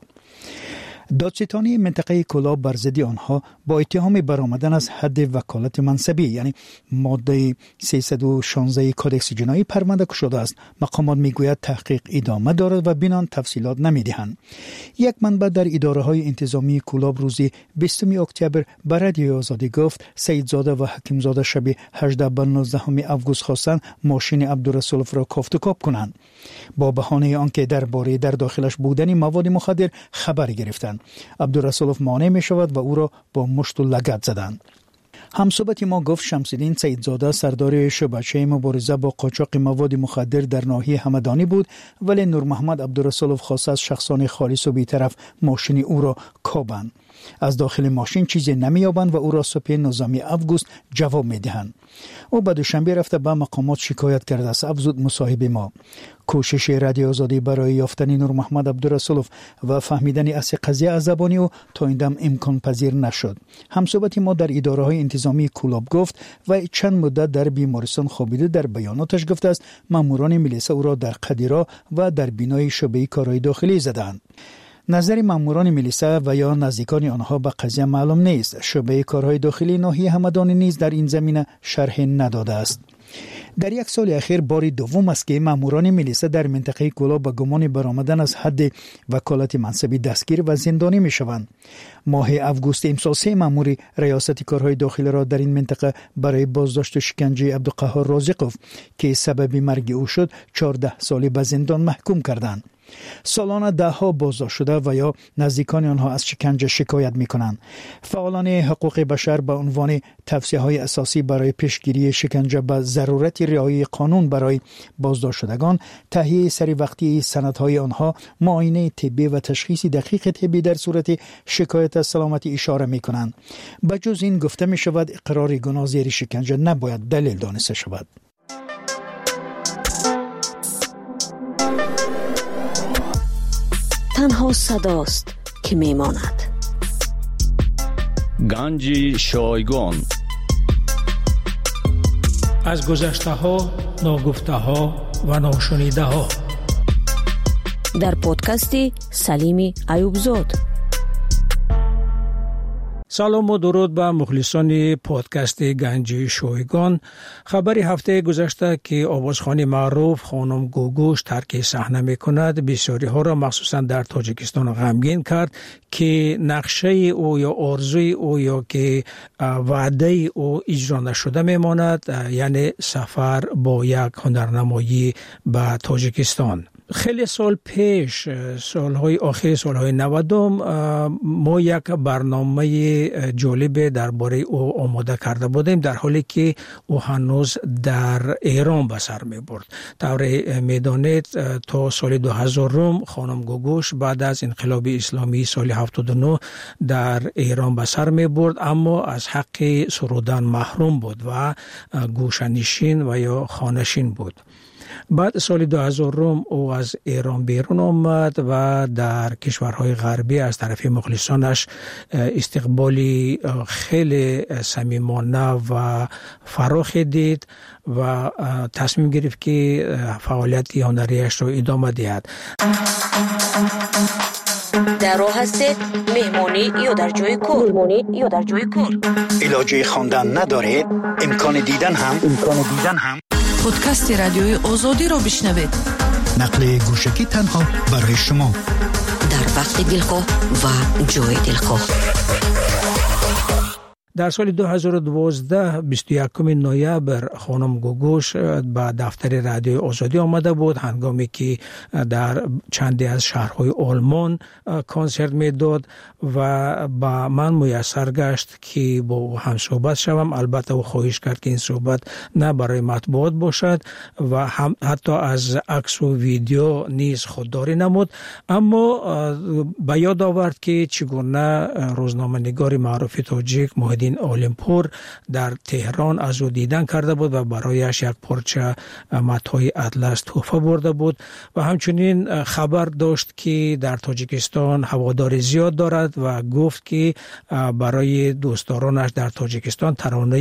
دادستانی منطقه کلاب بر ضد آنها با اتهام برآمدن از حد وکالت منصبی یعنی ماده 316 کدکس جنایی پرونده گشوده است. مقامات میگوید تحقیق ادامه دارد و بنان تفصیلات نمیدهند. یک منبع در اداره های انتظامی کلاب روز 20 اکتبر به رادیو آزادی گفت سیدزاده و حکیمزاده شب 18 به 19 اوگوست خواستند ماشین عبدالرسولف را کافت و کاب کنند با بهانه آنکه درباره در داخلش بودن مواد مخدر خبر گرفتند. عبدالرسولف مانع می شود و او را با مشت و لگد زدند. همصحبت ما گفت شمس‌الدین سیدزاده سردار شبکه مبارزه با قاچاق مواد مخدر در ناحیه همدانی بود ولی نور محمد عبدالرسولف خواست از شخصان خالص و بی‌طرف ماشین او را کابند. از داخل ماشین چیزی نمی‌یابند و او را صبح 19 اوگوست جواب می‌دهند. او به دوشنبه رفته به مقامات شکایت کرده است. افزود مصاحبه ما کوشش رادیو آزادی برای یافتن نور محمد عبدالرسولف و فهمیدن اصل قضیه از زبان او تا این دم امکان پذیر نشد. همصحبت ما در اداره های انتظامی کلاب گفت و چند مدت در بیمارستان خوابیده. در بیاناتش گفته است ماموران میلیسا او را در قدیرا و در بینای شعبه کارهای داخلی زدند. نظر ماموران میلیسا و یا نزدیکان آنها به قضیه معلوم نیست. شعبه کارهای داخلی ناحیه همدانی نیز در این زمینه شرح نداده است. در یک سال اخیر بار دوم است که ماموران میلیسا در منطقه کلاب به گمان برآمدن از حد وکالت منصبی دستگیر و زندانی می شوند. ماه اوگوست امسال 3 مامور ریاست کارهای داخلی را در این منطقه برای بازداشت و شکنجه عبدالقهار رازقوف که سبب مرگ او شد 14 سال به زندان محکوم کردند. سالانه ده ها بازداشت شده و یا نزدیکان آنها از شکنجه شکایت می کنند. فعالان حقوق بشر به عنوان توصیه های اساسی برای پیشگیری شکنجه به ضرورت رعایت قانون برای بازداشت شدگان، تهیه سری وقتی سندهای آنها، معاینه طبی و تشخیص دقیق طبی در صورت شکایت از سلامتی اشاره می کنند. بجز این گفته می شود اقرار گناه زیر شکنجه نباید دلیل دانسته شود. تنها صداست که میماند. گنج شایگان از گذشته ها، ناگفته ها و ناشنیده ها در پادکست سلیم ایوبزاد. سلام و درود به مخلصان پادکست گنج شایگان. خبری هفته گذشته که آوازخوان معروف خانم گوگوش ترک صحنه میکند بسیاری ها را مخصوصا در تاجیکستان غمگین کرد که نقشه او یا آرزوی او یا که وعده او اجرا نشده میماند، یعنی سفر با یک هنرنمایی به تاجیکستان. خیلی سال پیش، سالهای آخر سالهای 90 ما یک برنامه جالب درباره او آماده کرده بودیم، در حالی که او هنوز در ایران به سر می برد. طور میدانید تا سال 2000 خانم گوگوش بعد از انقلاب اسلامی سال 79 در ایران به سر می برد، اما از حق سرودن محروم بود و گوشه‌نشین و یا خانه‌نشین بود. بعد سال 2000 او از ایران بیرون آمد و در کشورهای غربی از طرف مخلصانش استقبالی خیلی صمیمانه و فراخ دید و تصمیم گرفت که فعالیت هنریش را ادامه دهد. در راه هستید مهمانی یا در جای کار؟ علاجه خواندن ندارید؟ امکان دیدن هم پادکست رادیوی آزادی را بشنوید. نقل گوشکی تنها برای شما در وقت دلخواه و جای دلخواه. در سال 2012 21 نوامبر خانم گوگوش به دفتر رادیو آزادی آمده بود هنگامی که در چندی از شهرهای آلمان کنسرت میداد و با من میسر گشت که با هم صحبت شوم. البته او خواهش کرد که این صحبت نه برای مطبوعات باشد و هم حتی از عکس و ویدیو نیز خودداری نمود، اما به یاد آورد که چگونه روزنامه‌نگار معروف تاجیک محمد محیدین اولمپور در تهران از او دیدن کرده بود و برایش یک پارچه متاع اطلس تحفه برده بود و همچنین خبر داشت که در تاجیکستان هوادار زیاد دارد و گفت که برای دوستدارانش در تاجیکستان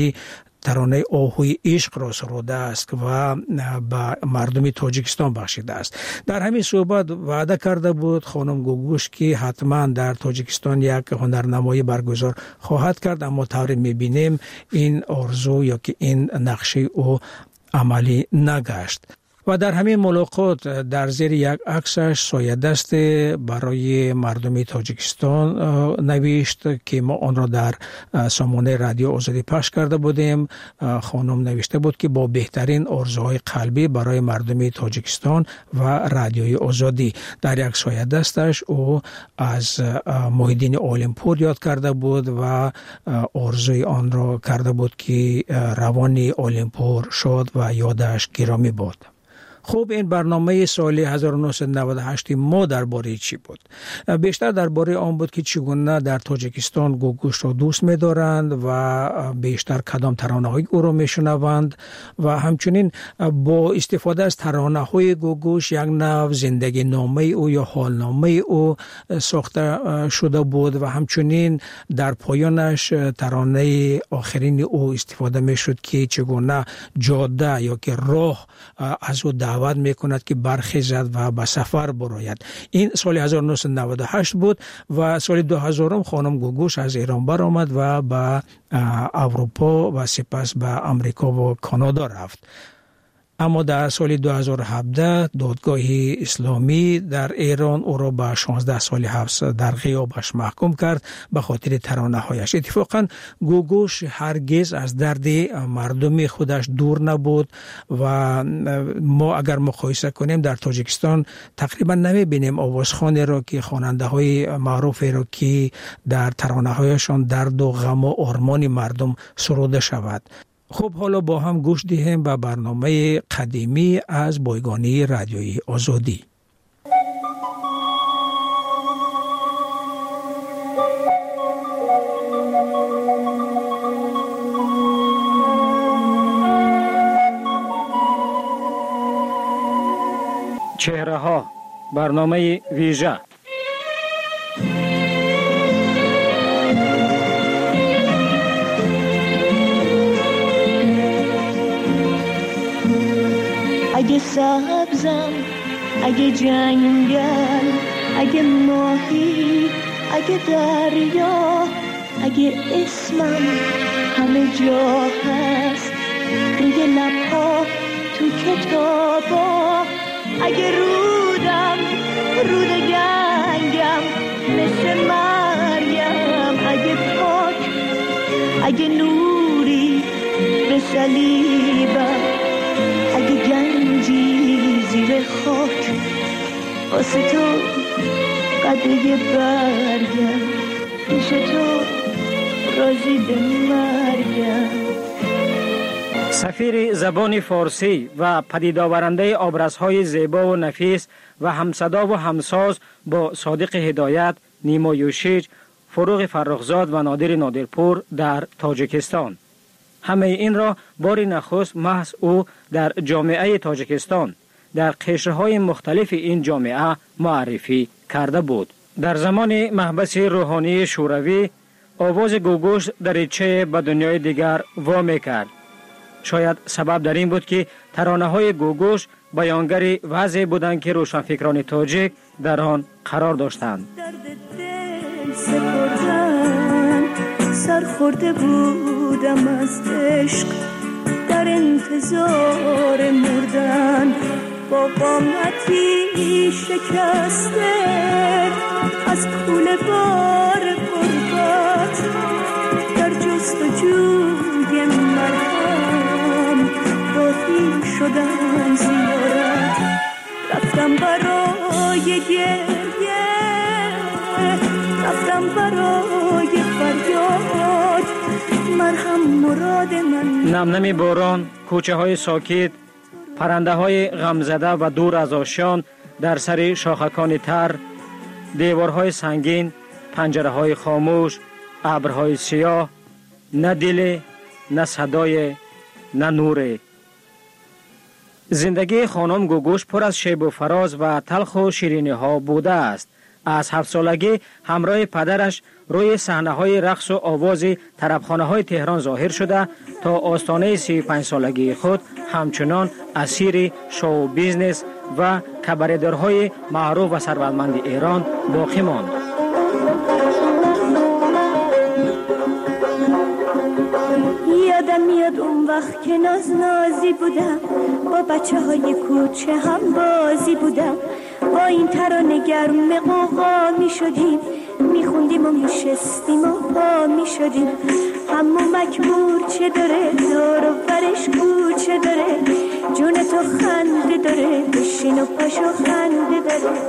ترانه آهوی عشق را سروده است و به مردم تاجیکستان بخشیده است. در همین صحبت وعده کرده بود خانم گوگوش که حتما در تاجیکستان یک هنرنمایی برگزار خواهد کرد، اما طوری میبینیم این آرزو یا که این نقشه او عملی نگشت. و در همین ملاقات در زیر یک عکسش سایه دست برای مردم تاجیکستان نوشت که ما آن را در سامانه رادیو آزادی پخش کرده بودیم. خانم نوشته بود که با بهترین آرزوهای قلبی برای مردم تاجیکستان و رادیوی آزادی. در یک سایه دستش او از محیدین اولمپور یاد کرده بود و آرزوی آن را کرده بود که روان اولمپور شد و یادش گرامی بود. خوب، این برنامه سال 1998 ما درباره چی بود؟ بیشتر درباره آن بود که چگونه در تاجیکستان گوگوش را دوست می‌دارند و بیشتر کدام ترانه‌های او را می‌شنوند و همچنین با استفاده از ترانه‌های گوگوش یک نوع زندگی نامه او یا حالنامه او ساخته شده بود و همچنین در پایانش ترانه آخرین او استفاده می‌شد که چگونه جاده یا که راه از او دعوت میکند که برخیزد و به سفر براید. این سال 1998 بود و سال 2000 خانم گوگوش از ایران برآمد و به اروپا و سپس به امریکا و کانادا رفت. اما در سال 2017 دادگاه اسلامی در ایران او را به 16 سال حبس در غیابش محکوم کرد به خاطر ترانه‌هایش. اتفاقا گوگوش هرگز از درد مردم خودش دور نبود و ما اگر مقایسه کنیم در تاجیکستان تقریبا نمی‌بینیم آوازخوانی را که خواننده‌های معروفی را که در ترانه‌هایشان درد و غم و آرمان مردم سروده شود. خب حالا با هم گوش دهیم به برنامه قدیمی از بایگانی رادیویی آزادی. چهره ها، برنامه ویژه. اگه سبزم، اگه جنگل، اگه ماهی، اگه دریا، اگه اسمم همه جا هست روی لبها تو کتابا، اگه رودم رود گنگم مثل مریم، اگه پاک، اگه نوری به صلیبم، اگه گنجی زیر خاک واسه تو قده برگم، پیش تو راضی به مرگم. سفیر زبان فارسی و پدید آورنده آبرزهای زیبا و نفیس و همصدا و همساز با صادق هدایت، نیما یوشیج، فروغ فرخزاد و نادر نادرپور در تاجیکستان. همه این را بار نخست محض او در جامعه تاجیکستان در قشرهای مختلف این جامعه معرفی کرده بود. در زمان محبس روحانی شوروی آواز گوگوش دریچه به دنیای دیگر وا می‌کرد. شاید سبب در این بود که ترانه‌های گوگوش بیانگر وضعی بودند که روشنفکران تاجیک در آن قرار داشتند. سرخورده بودم از عشق، در انتظار مردن، با قامتی شکسته از کوله بار غربت، در جستجوی مرهم راهی شدم زیارت، رفتم برای گریه، رفتم برای فریاد، مرهم مراد من. نمنم باران، کوچه های ساکت، پرنده های غمزده و دور از آشیان در سر شاخکان تر، دیوارهای سنگین، پنجره های خاموش، ابرهای سیاه، نه دل، نه صدای، نه نور. زندگی خانم گوگوش پر از شیب و فراز و تلخ و شیرینی ها بوده است. از 7 سالگی همراه پدرش روی صحنه های رقص و آواز طربخانه های تهران ظاهر شده تا آستانه 35 سالگی خود همچنان اسیر شو بیزنس و کباردرهای معروف و ثروتمند ایران باقی ماند. یادم میاد اون وقت که نازی بودم، با بچه های کوچه هم بازی بودم، با این ترانه گرم قوقا می شدیم، می خوندیم و می شستیم و پا می شدیم. همو مکبور چه داره، دور و برش کوچه داره، جون تو خنده داره، بشین و پاشو خنده داره.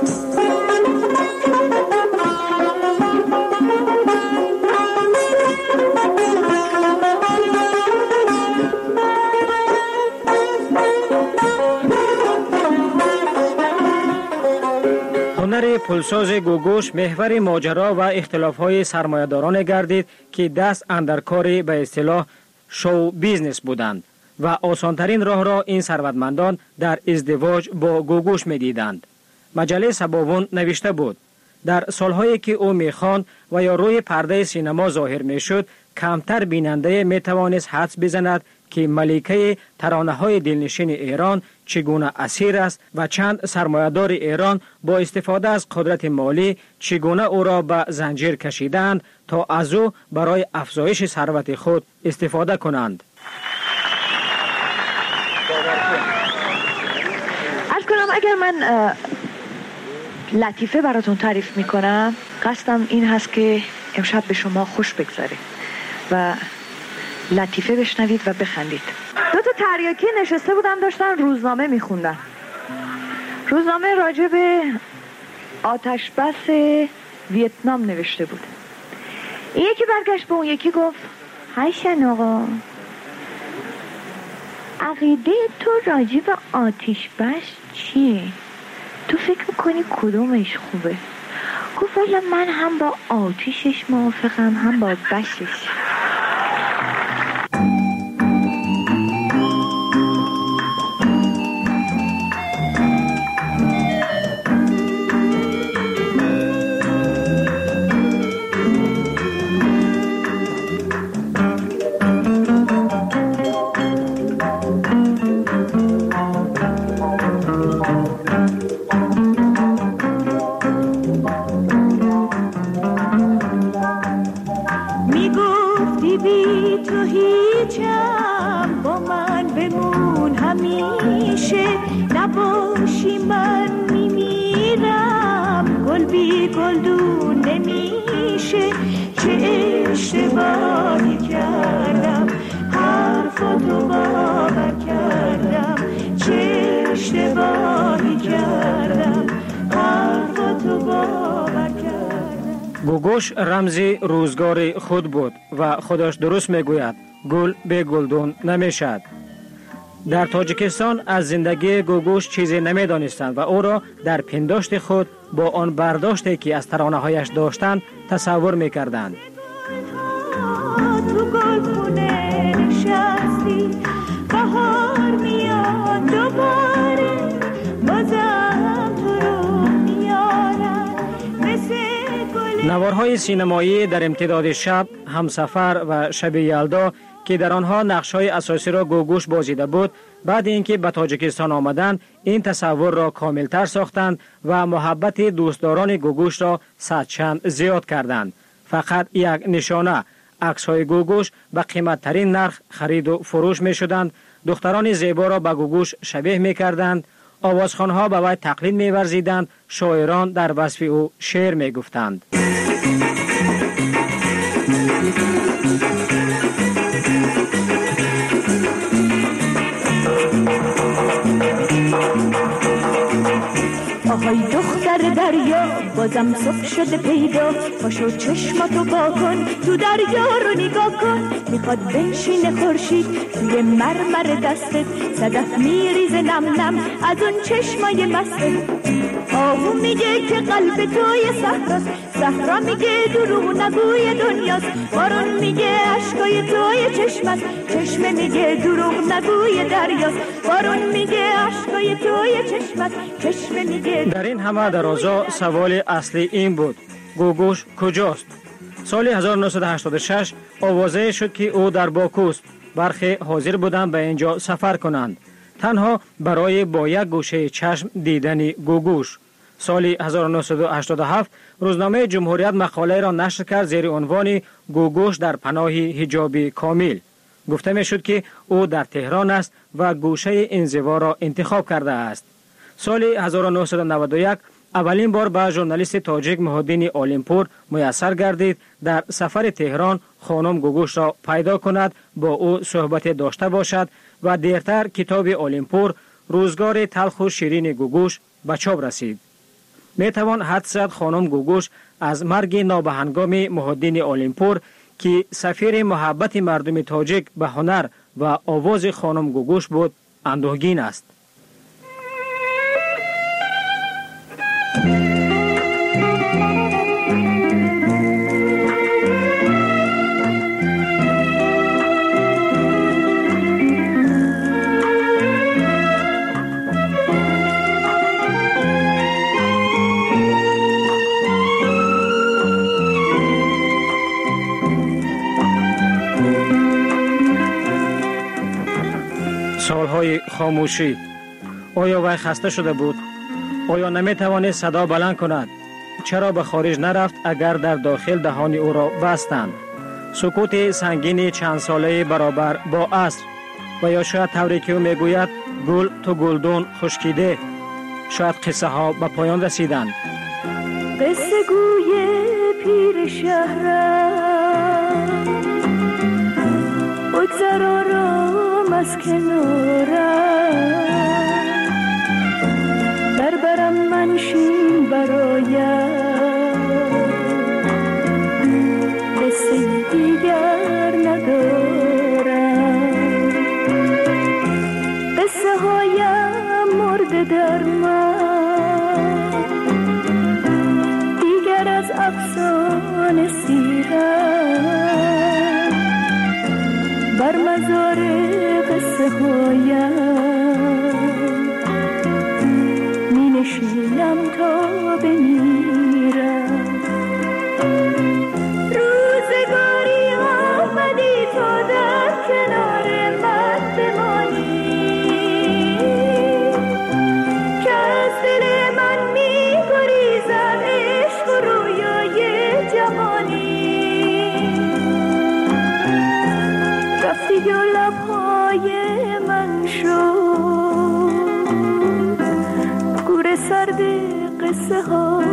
هنر پلساز گوگوش محور ماجرا و اختلاف‌های سرمایه‌داران گردید که دست اندر کار به اصطلاح شو بیزنس بودند و آسانترین راه را این ثروتمندان در ازدواج با گوگوش می‌دیدند. مجله سباوون نوشته بود در سالهایی که او می‌خواند و یا روی پرده سینما ظاهر می‌شد، کمتر بیننده می‌توانست حدس بزند که ملکه ترانه‌های دلنشین ایران چگونه اسیر است و چند سرمایه‌دار ایران با استفاده از قدرت مالی چگونه او را به زنجیر کشیدند تا از او برای افزایش ثروت خود استفاده کنند. عرض کنم اگر من لطیفه براتون تعریف میکنم، قصدم این هست که امشب به شما خوش بگذاره و لطیفه بشنوید و بخندید. 2 تا تریاکی نشسته بودن داشتن روزنامه میخوندن. روزنامه راجع به آتش بس ویتنام نوشته بود. این یکی برگشت به اون یکی گفت هیشن آقا، عقیده تو راجع به آتش بس چیه؟ تو فکر میکنی کدومش خوبه؟ گفت والا من هم با آتیشش موافقم هم با بشش. گوگوش رمز روزگار خود بود و خودش درست میگوید گل به گلدون نمیشد. در تاجیکستان از زندگی گوگوش چیزی نمیدانستند و او را در پنداشت خود با آن برداشتی که از ترانه‌هایش داشتند تصور میکردند. تو گلخونه نشستی، بهار میاد دوباره، بازم تو رو میارم مثل گل. نوارهای سینمایی در امتداد شب، همسفر و شب یلدا که در آنها نقش‌های اساسی را گوگوش بازیده بود، بعد اینکه به تاجیکستان آمدند این تصور را کاملتر ساختند و محبت دوستداران گوگوش را صدچند زیاد کردند. فقط یک نشانه، عکس‌های گوگوش به قیمت‌ترین نرخ خرید و فروش می‌شدند. دختران زیبا را به گوگوش شبیه می‌کردند. آوازخوان‌ها به وی تقلید می‌ورزیدند. شاعران در وصف او شعر می‌گفتند. آهای دختر دریا، بازم صبح شده پیدا، پاشو چشماتو با کن، تو دریا رو نگاه کن. میخواد بنشینه خورشید توی مرمر دستت، صدف میریزه نم نم از اون چشمای مستت. آهو میگه که قلب توی صحراست، صحرا میگه دروغ نگوی دنیاست، بارون میگه اشکای توی چشمست، چشمه میگه دروغ نگوی دریاست، بارون میگه اشکای توی چشمست، چشمه میگه. در این همه درازا سوال اصلی این بود: گوگوش کجاست؟ سال 1986 آوازه شد که او در باکوست. برخی حاضر بودند به اینجا سفر کنند، تنها برای با یک گوشه چشم دیدن گوگوش. سال 1987 روزنامه جمهوریت مقاله را نشر کرد زیر عنوان گوگوش در پناه حجاب کامل. گفته می شد که او در تهران است و گوشه انزوا را انتخاب کرده است. سال 1991 اولین بار به ژورنالیست تاجیک محی‌الدین عالمپور میسر گردید در سفر تهران خانم گوگوش را پیدا کند، با او صحبت داشته باشد و دیرتر کتاب عالمپور روزگار تلخ و شیرین گوگوش به چاپ رسید. می توان حدس زد خانم گوگوش از مرگ نابهنگام محی‌الدین عالمپور که سفیر محبت مردم تاجیک به هنر و آواز خانم گوگوش بود اندوهگین است. سالهای خاموشی. آیا وی خسته شده بود؟ آیا نمی توانست صدا بلند کند؟ چرا به خارج نرفت اگر در داخل دهان او را بستند؟ سکوت سنگین چند ساله برابر با عصر، و یا شاید طوری که او میگوید گل تو گلدون خشکیده. شاید قصه ها به پایان رسیدند. قصه گوی پیر شهرم، بگذر آرام از کنارم، در برم منشین برایم، قصه دیگر ندارم، قصه هایم مرده در من، دیگر از افسانه سیرم، بر مزار قصه هایم می نشینم تا بمیرم. روزگاری آمدی تا در کنار من بمانی، که از دل من می گریزد عشق و رویای جوانی. رفتی و لبهای من شد گور سرد قصه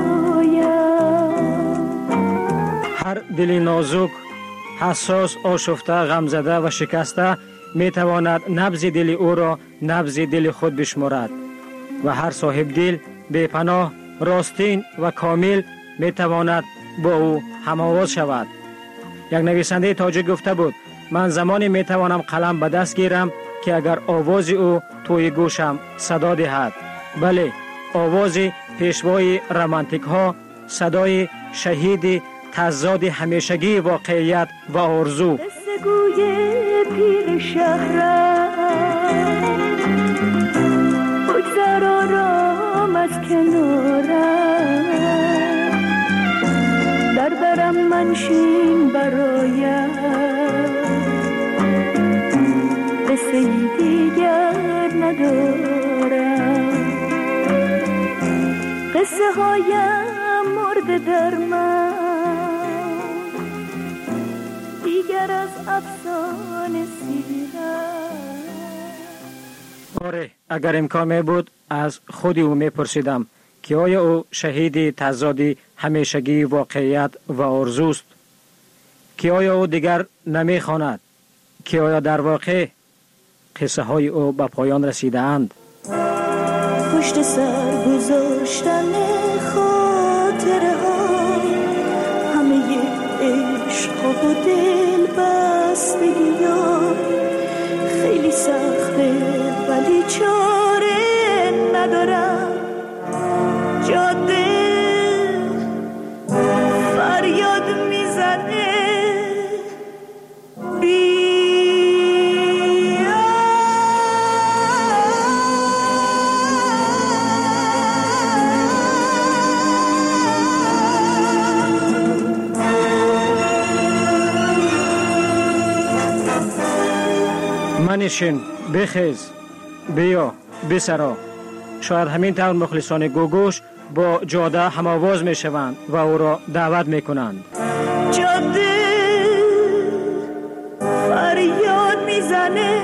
هایم. هر دل نازک، حساس، آشفته، غمزده و شکسته می تواند نبض دل او را نبض دل خود بشمارد و هر صاحب دل بی پناه، راستین و کامل می تواند با او هم‌آواز شود. یک نویسنده تاجیک گفته بود: من زمانی می توانم قلم به دست گیرم که اگر آواز او توی گوشم صدا دهد. بله، آواز پیشوای رمانتیک ها، صدای شهید تضاد همیشگی واقعیت و آرزو. قصه گوی پیر شهرم، بگذر آرام از کنارم، در برم منشین برایم، قصه دیگر ندارم، قصه هایم مرده در من، دیگر از افسانه سیرم. آره، اگر امکان می بود از خودی او می پرسیدم که آیا او شهید تضاد همیشگی واقعیت و آرزوست؟ که آیا او دیگر نمی خواند؟ که آیا در واقع قصه های او به پایان رسیده اند؟ پشت سر گذاشتن خاطره ها، همه عشق و دل بستگی ها، خیلی سخته ولی چاره ندارم، جا بنشین، بخیز، بیا، بسرا. شاید همین طور مخلصان گوگوش با جاده هم‌آواز میشوند و او را دعوت میکنند. جاده فریاد میزنه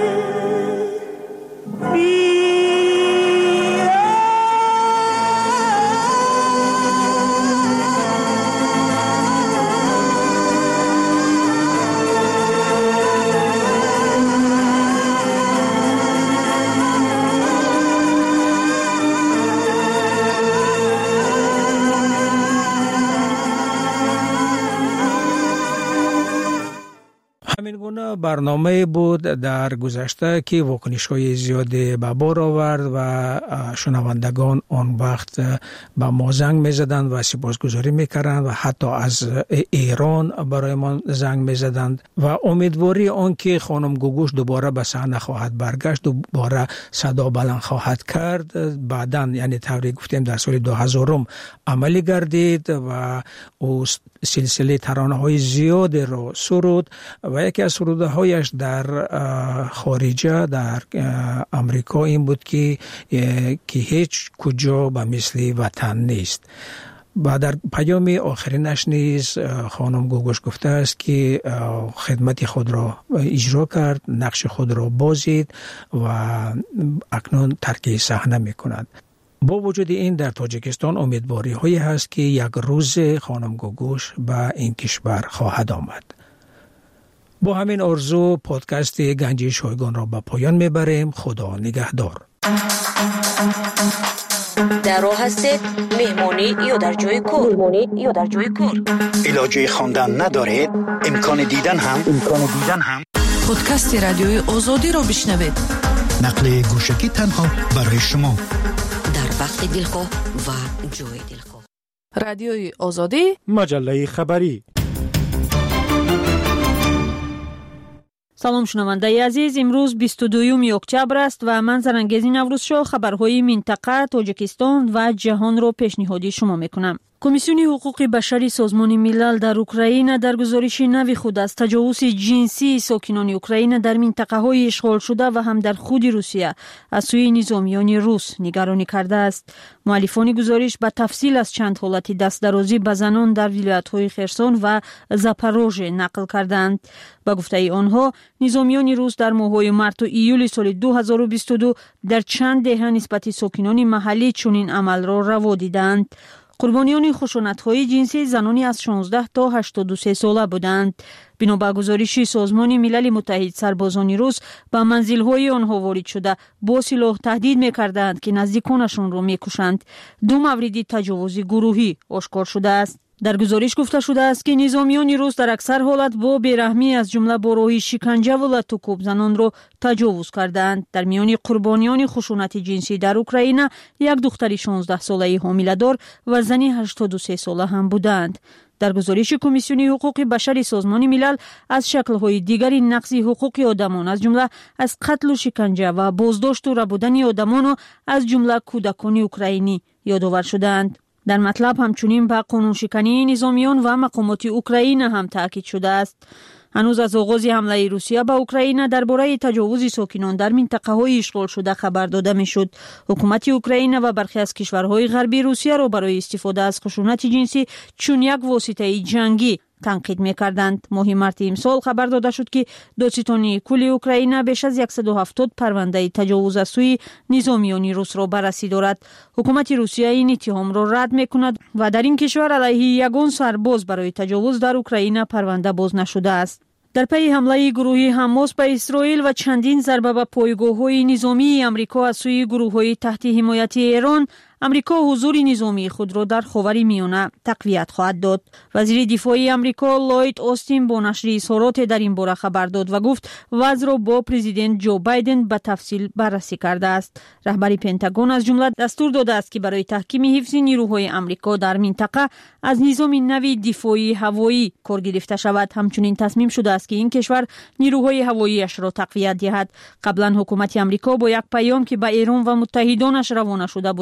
همین گونه برنامه بود در گذشته که واکنش‌های زیادی به بار آورد و شنوندگان آن وقت به ما زنگ می‌زدند و سپاسگزاری می‌کردند و حتی از ایران برای ما زنگ می‌زدند و امیدواری آن که خانم گوگوش دوباره به صحنه خواهد برگشت، دوباره صدا بلند خواهد کرد. بعداً یعنی طوری گفتیم در سال 2000 عملی گردید و او سلسله ترانه‌های زیادی را سرود و یکی از سرودهایش در خارجه در امریکا این بود که هیچ کجا به مثل وطن نیست. و در پیام آخرینش نیز خانم گوگوش گفته است که خدمت خود را اجرا کرد، نقش خود را بازید و اکنون ترک صحنه می کند. با وجود این در تاجیکستان امیدواری هایی هست که یک روز خانم گوگوش به این کشور خواهد آمد. با همین آرزو پادکست گنجی شایگان را به پایان میبریم. خدا نگهدار. در راه هستید، مهمانی یا در جای کار. علاجه خواندن ندارید، امکان دیدن هم پادکست رادیوی آزادی را بشنوید. نقل گوشکی تنها برای شما در وقت دلخواه و جای دلخواه. رادیوی آزادی، مجله خبری. سلام شنوندگان عزیز، امروز 22 اکتبر است و من زرنگیزی نوروزشاه خبرهای منطقه، تاجیکستان و جهان را پیشنهادی شما میکنم. کمیسیون حقوق بشری سازمان ملل در اوکراین در گزارش نوی خود از تجاوز جنسی ساکنان اوکراین در منطقه‌های اشغال شده و هم در خود روسیه از سوی نظامیان روس نگرانی کرده است. مؤلفان گزارش به تفصیل از چند حالت دستدرازی به زنان در ولایت‌های خرسون و زاپاروژه نقل کردند. با گفته آنها، نظامیان روس در ماه‌های مارس و ایول سال 2022 در چند دهه نسبت ساکنان محلی چنین عمل را روا دیدند. قربانیان خشونت‌های جنسی زنانی از 16 تا 83 ساله بودند. بنابر گزارش سازمان ملل متحد، سربازان روس به منزل‌های آنها وارد شده با سلاح تهدید می‌کردند که نزدیکانشان را می‌کشند. 2 مورد تجاوز گروهی آشکار شده است. در گزارش گفته شده است که نظامیان روس در اکثر حالت با بیرحمی از جمله با راه شکنجه و لطو زنان را تجاوز کردند. در میان قربانیان خشونت جنسی در اوکراین یک دختر 16 ساله حامله‌دار و زنی 83 ساله هم بودند. در گزارش کمیسیون حقوق بشر سازمان ملل از شکل‌های دیگری نقض حقوق آدمان از جمله از قتل و شکنجه و بازداشت و ربودن آدمان از جمله کودکان اوکراینی یادآور شدند. در مطلب همچنین به قانون شکنی نظامیان و مقامات اوکراین هم تاکید شده است. هنوز از آغاز حمله روسیه به اوکراین درباره تجاوز ساکنان در منطقه‌های اشغال شده خبر داده می‌شد. حکومت اوکراین و برخی از کشورهای غربی روسیه را برای استفاده از خشونت جنسی چون یک واسطه جنگی تنقید می‌کردند. ماه مارس امسال خبر داده شد که دادستانی کل اوکراین بیش از 170 پرونده تجاوز از سوی نظامیان روس را بررسی دارد. حکومت روسیه این اتهام را رد می‌کند و در این کشور علیه یگان سرباز برای تجاوز در اوکراین پرونده باز نشده است. در پی حمله گروهی حماس به اسرائیل و چندین ضربه به پایگاه‌های نظامی آمریکا از سوی گروه‌های تحت حمایت ایران، آمریکا حضور نظامی خود را در خاورمیانه تقویت خواهد داد. وزیر دفاع آمریکا لوید آستین با نشر اظهارات در این باره خبر داد و گفت وضع را با پرزیدنت جو بایدن به تفصیل بررسی کرده است. رهبر پنتاگون از جمله دستور داده است که برای تحکیم حفظ نیروهای آمریکا در منطقه از نظام نوی دفاعی هوایی کار گرفته شود. همچنین تصمیم شده است که این کشور نیروهای هوایی‌اش را تقویت دهد. قبلا حکومت آمریکا با یک پیام که به ایران و متحدانش روانه شده بود هشدار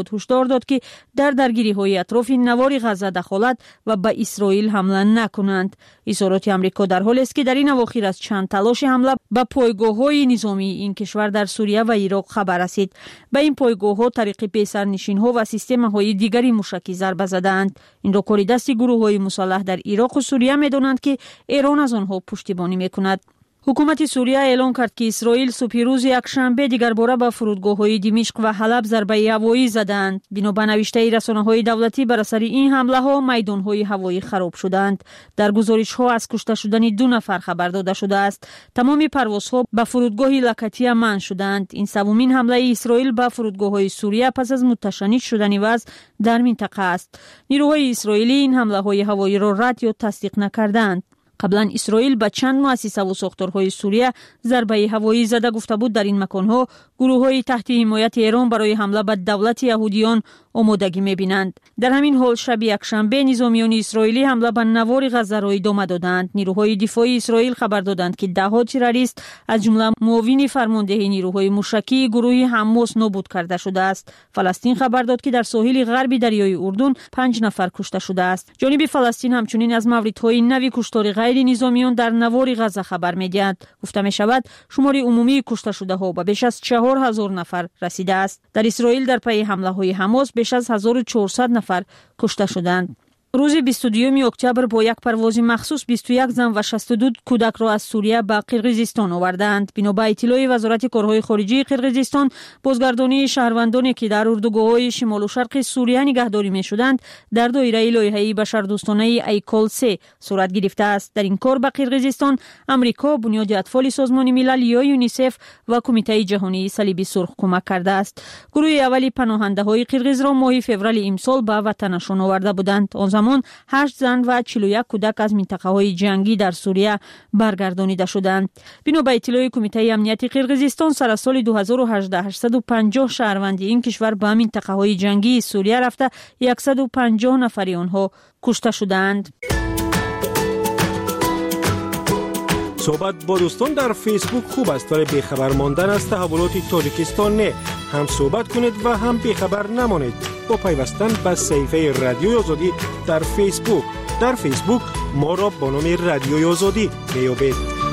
داد که در درگیری‌های اطراف نوار غزه دخالت و به اسرائیل حمله نکنند. اظهارات آمریکا در حالی است که در این اواخر از چند تلاش حمله به پایگاه‌های نظامی این کشور در سوریه و عراق خبر رسید. به این پایگاه‌ها طریق پیسرنشین‌ها و سیستم‌های دیگری موشکی ضربه زدند. این را کار دست گروه‌های مسلح در عراق و سوریه می‌دانند که ایران از آنها پشتیبانی می‌کند. حکومت سوریه اعلام کرد که اسرائیل صبح روز یکشنبه دیگر باره به فرودگاه‌های دمشق و حلب ضربه هوایی زدند. بنا به نوشته رسانه‌های دولتی بر اثر این حمله‌ها میدان‌های هوایی خراب شدند. در گزارش‌ها از کشته شدن 2 نفر خبر داده شده است. تمام پروازها به فرودگاه لکتیه منع شدند. این سومین حمله اسرائیل به فرودگاه‌های سوریه پس از متشنج شدن وضع در منطقه است. نیروهای اسرائیلی این حمله‌های هوایی را رد یا تصدیق نکردند. قبلا اسرائیل به چند مؤسسه و ساختارهای سوریه ضربه هوایی زده گفته بود در این مکانها گروه‌های تحت حمایت ایران برای حمله به دولت یهودیان آمادگی می‌بینند. در همین حال شب یکشنبه نظامیان اسرائیلی حمله به نوار غزه را ادامه دادند. نیروهای دفاعی اسرائیل خبر دادند که ده‌ها تروریست از جمله معاون فرمانده نیروهای موشکی گروه حماس نابود کرده شده است. فلسطین خبر داد که در ساحل غربی دریای اردن 5 نفر کشته شده است. جانب فلسطین همچنین از موردهای نوی کشتار غیر نظامیان در نوار غزه خبر می‌دهد. گفته می‌شود شمار عمومی کشته شده‌ها به بیش از 4000 نفر رسیده است. در اسرائیل در پی حمله‌های حماس بیش از 1400 نفر کشته شدند. روز 22 اکتبر با یک پرواز مخصوص 21 زن و 62 کودک را از سوریه به قرقیزستان آوردند. بنا به اطلاع وزارت کارهای خارجه قرقیزستان، بازگردانی شهروندانی که در اردوگاه‌های شمال و شرق سوریه نگهداری می‌شدند در دایره لایحه بشردوستانه ایکال 3 صورت گرفته است. در این کار به قرقیزستان آمریکا، بنیاد اطفال سازمان ملل یا یونیسف و کمیته جهانی صلیب سرخ کمک کرده است. گروه اولی پناهنده‌های قرقیز را ماه فوریه امسال به وطنشان آورده بودند. آن زمان 8 زن و 41 کودک از منطقه‌های جنگی در سوریه برگردانیده شدند. بنا به اطلاع کمیته امنیتی قرقیزستان، سر سال 2018 850 شهروند این کشور به منطقه‌های جنگی سوریه رفته 150 نفر آنها کشته شدند. صحبت با دوستان در فیسبوک خوب است، ولی بیخبر ماندن از تحولات تاجیکستان نه. هم صحبت کنید و هم بیخبر نمانید با پیوستن به صفحه رادیوی آزادی در فیسبوک. در فیسبوک ما را با نام رادیوی آزادی میابید.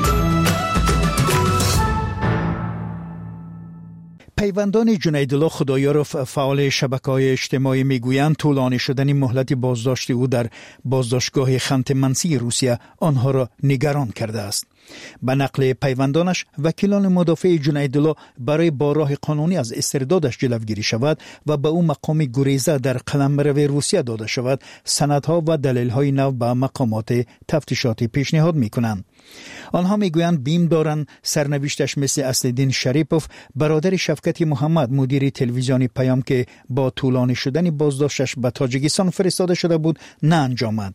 پیوندان جنیدالله خدایارف فعال شبکه‌های اجتماعی میگویند طولانی شدن مهلت بازداشت او در بازداشتگاه خانت منسی روسیه آنها را نگران کرده است. به نقل پیوندانش، وکیلان مدافع جنیدالله برای با راه قانونی از استردادش جلوگیری شود و به او مقام گریزه در قلمرو روسیه داده شود، سندها و دلیل‌های نو به مقامات تفتیشاتی پیشنهاد می‌کنند. آنها میگویند بیم دارند سرنوشتش مثل اسدالدین شریپوف، برادر شفقت محمد، مدیر تلویزیونی پیام که با طولانی شدن بازداشتش به تاجیکستان فرستاده شده بود، نه انجامد.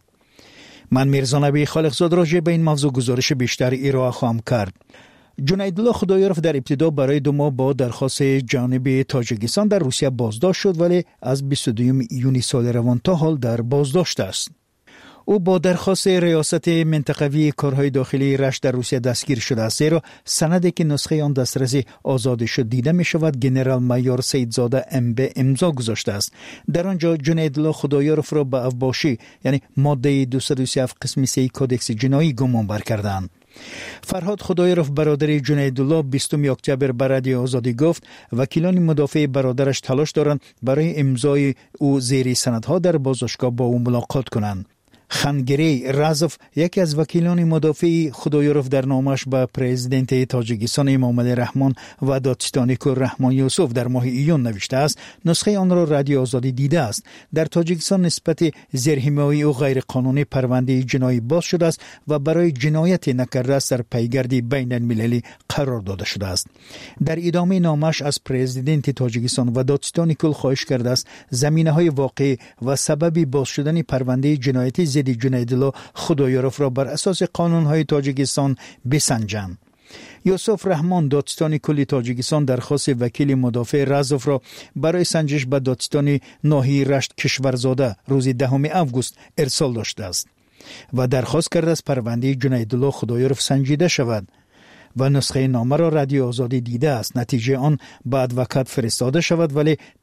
من میرزا نبی خالقزاد راجع به این موضوع گزارش بیشتر ارائه خواهم کرد. جنیدالله خدایارف در ابتدا برای 2 ماه با درخواست جانب تاجیکستان در روسیه بازداشت شد، ولی از 22 یونی سال روان تا حال در بازداشت است. او با درخواست ریاست منطقوی کارهای داخلی رشت در روسیه دستگیر شده است، زیرا سندی که نسخه آن دسترس آزاد شد دیده می شود گنرال مایور سیدزاده MB امضا گذاشته است. در آنجا جنیدالله خدایارف را به افباشی، یعنی ماده 237 قسم 3 کودکس جنایی گمانبر کردند. فرهاد خدایارف برادر جنیدالله 20 اکتبر به رادیو آزادی گفت وکیلان مدافع برادرش تلاش دارند برای امضای او زیر سندها در بازداشتگاه با او ملاقات کنند. خانگری رازوف، یکی از وکیلان مدافع خدایارف، در نامش به پرزیدنت تاجیکستان امامعلی رحمان و دادستانی کل رحمان یوسف در ماه ایون نوشته است نسخه آن را رادیو آزادی دیده است. در تاجیکستان نسبت زیرحمایی و غیر قانونی پرونده جنایی باز شده است و برای جنایت نکرده است در پیگرد بین المللی قرار داده شده است. در ادامه نامش از پرزیدنت تاجیکستان و دادستانی کل خواهش کرده است زمینه‌های واقعی و سبب باز شدن پرونده جنایتی ضد جنیدالله خدایارف را بر اساس قانون‌های تاجیکستان بسنجند. یوسف رحمان، دادستان کل تاجیکستان، درخواست وکیل مدافع رازوف را برای سنجش به دادستان ناحیه رشت کشورزاده روز 10 آگوست ارسال داشته است و درخواست کرده است پرونده جنیدالله خدایارف سنجیده شود و نسخه نامه را رادیو آزادی دیده است. نتیجه آن به ادوکات فرستاده شود، ولی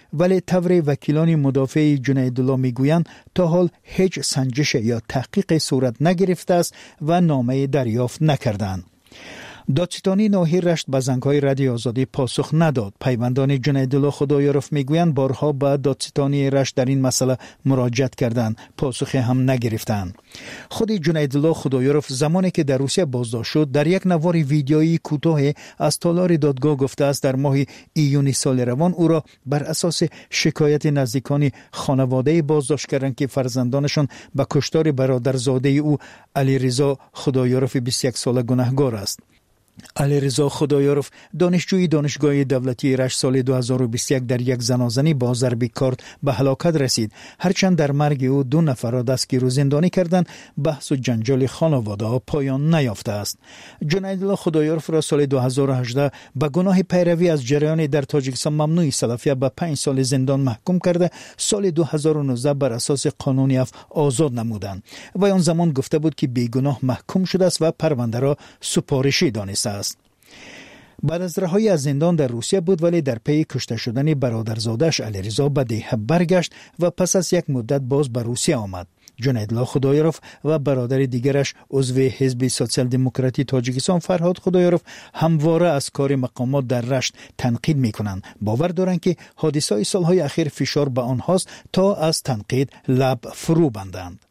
ولی طور وکیلان مدافع جنیدالله میگویند تا حال هیچ سنجش یا تحقیق صورت نگرفته است و نامه دریافت نکردند. دادستانی ناحیه رشت به زنگ‌های رادیو آزادی پاسخ نداد. پیوندان جنیدالله خدایارف میگویند بارها به دادستانی رشت در این مسئله مراجعت کردند، پاسخی هم نگرفتند. خود جنیدالله خدایارف زمانی که در روسیه بازداشت شد در یک نوار ویدیویی کوتاه از تالار دادگاه گفته است در ماه ایون سال روان او را بر اساس شکایت نزدیکان خانواده بازداشت کردند که فرزندانشان به کشتار برادرزاده او علیرضا خدایارف 21 ساله گناهکار است. علیرضا خدایارف دانشجوی دانشگاه دولتی رشت سال 2021 در یک زنازنی با ضرب کارد به هلاکت رسید. هرچند در مرگ او 2 نفر را دستگیر و زندانی کردند، بحث و جنجال خانواده پایان نیافته است. جنیدالله خدایارف را سال 2018 به گناه پیروی از جریان در تاجیکستان ممنوع سلفیه به 5 سال زندان محکوم کرده، سال 2019 بر اساس قانون عفو آزاد نمودند و آن زمان گفته بود که بیگناه محکوم شده است و پرونده را سپارشی دانسته است. بعد از رهایی از زندان در روسیه بود ولی در پی کشته شدن برادرزادش علیرضا به دیه برگشت و پس از یک مدت باز به روسیه آمد. جنیدالله خدایارف و برادر دیگرش عضو حزب سوسیال دموکراتی تاجیکستان فرهاد خدایارف همواره از کار مقامات در رشت تنقید می‌کنند. باور دارند که حادثه‌های سالهای اخیر فشار به آنهاست تا از تنقید لب فرو بندند.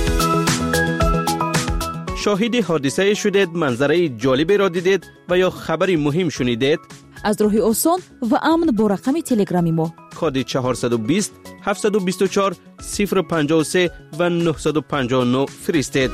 شاهد حادثه شدید، منظره جالبی را دیدید و یا خبری مهم شنیدید؟ از راه آسان و امن با رقم تلگرامی ما کد 420 724 053 و 959 فرستید.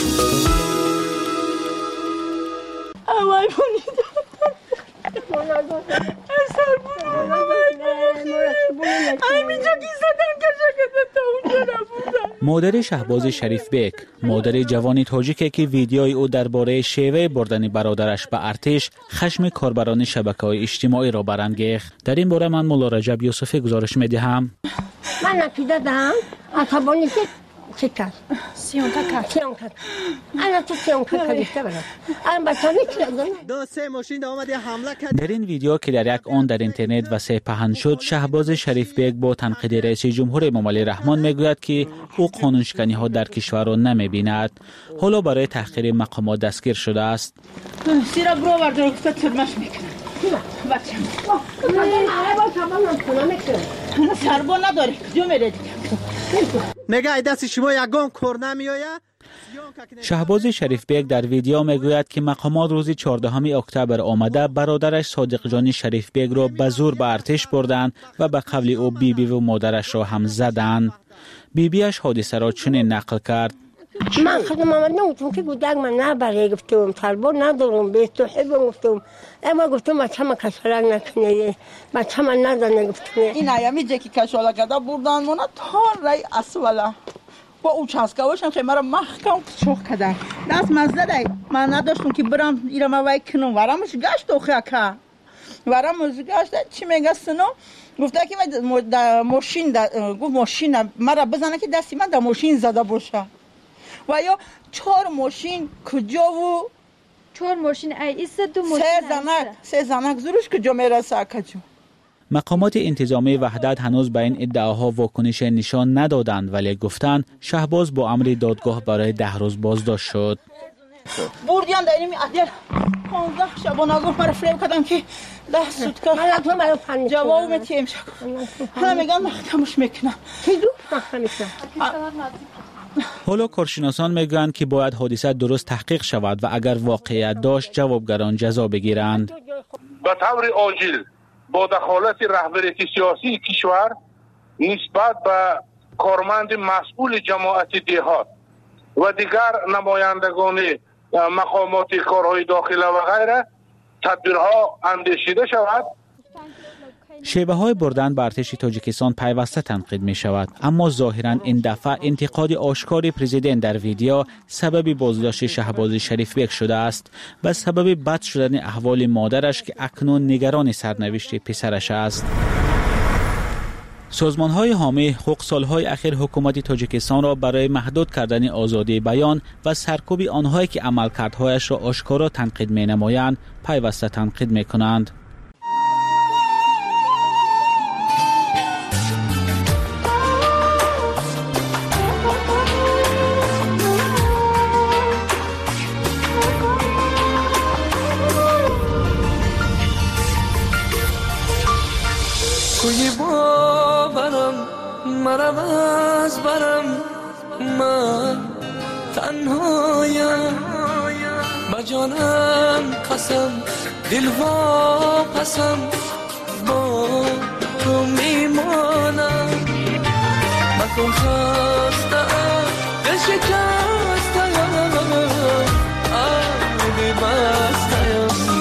مادر شهباز شریف بیگ، مادر جوانی تاجیک که ویدیوی او درباره شیوه بردن برادرش به ارتش خشم کاربران شبکه‌های اجتماعی را برانگیخت. در این باره من مولا رجب یوسفی گزارش می‌دهم. من نتیجه دهم عصبانی که چی کرد؟ سیون کرد. انا تو سیون کردیشته برد. الان بچه‌ها دو سه ماشین آمده حمله کرد. در این ویدیو که در یک آن در اینترنت وسیع پهن شد، شهباز شریف بیگ با تنقید رئیس جمهور ممالی رحمان میگوید که او قانونشکنی ها در کشور را نمیبیند. حالا برای تحقیر مقامات دستگیر شده است. سیرا برو بردار که ترمش میکنه. بچه سربا نداری جو میره دیگه نگه دست شما یگان کار نمیآید. شهباز شریف بیگ در ویدیو میگوید که مقامات روز 14 اکتبر آمده برادرش صادق جانی شریف بیگ را به زور به ارتش بردند و به قول او بیبی و مادرش را هم زدند. بیبیش حادثه را چنین نقل کرد: من خودم نمیتونم که گودک من نبره گفتم سربا ندارم به توحیب گفتم اما گفتم بچه من کشالک نکنه بچه من ندانه گفتم این ایامی جه که کشالک کرده بردن مونه تا رای اسوله با او چسکه باشم که مرا محکم چوخ کردن دست مزده دی من نداشتم که برم ایرم وای کنم ورمش گشت اوخه که ورمش گشت چی میگه سنو گفته که گفت ماشین مرا بزنه که دستی من در ماشین زده باشه و یا 4 ماشین کجا و 4 ماشین ایست 2 ماشین سه زنک زورش کجا میرسه کجا. مقامات انتظامی وحدت هنوز به این ادعاها واکنش نشان ندادند ولی گفتند شهباز با امر دادگاه برای 10 روز بازداشت شد. بردیان در این عدل 15 شبانه گفت مرا فریب کردم که 10 سوتکا جواب میتیم شد حالا میگم محکمش میکنم چی دو محکمش حالا کارشناسان میگویند که باید حادثه درست تحقیق شود و اگر واقعیت داشت جوابگران جزا بگیرند. به طور عاجل با دخالت رهبری سیاسی کشور نسبت به کارمند مسئول جماعت دهات و دیگر نمایندگان مقامات کارهای داخله و غیره تدبیرها اندیشیده شود. شیوه های بردن به ارتش تاجیکستان پیوسته تنقید می شود، اما ظاهرا این دفعه انتقاد آشکار پرزیدنت در ویدیو سبب بازداشت شهباز شریف بیگ شده است و سبب بد شدن احوال مادرش که اکنون نگران سرنوشت پسرش است. سازمان های حامی حقوق سالهای اخیر حکومت تاجیکستان را برای محدود کردن آزادی بیان و سرکوب آنهایی که عملکردهایش را آشکارا تنقید می نمایند پیوسته تنقید می کنند. برم از برم من تنهایم با جانم قسم دل واپسم با تو میمانم مکن خستم دل شکستم آبی بستم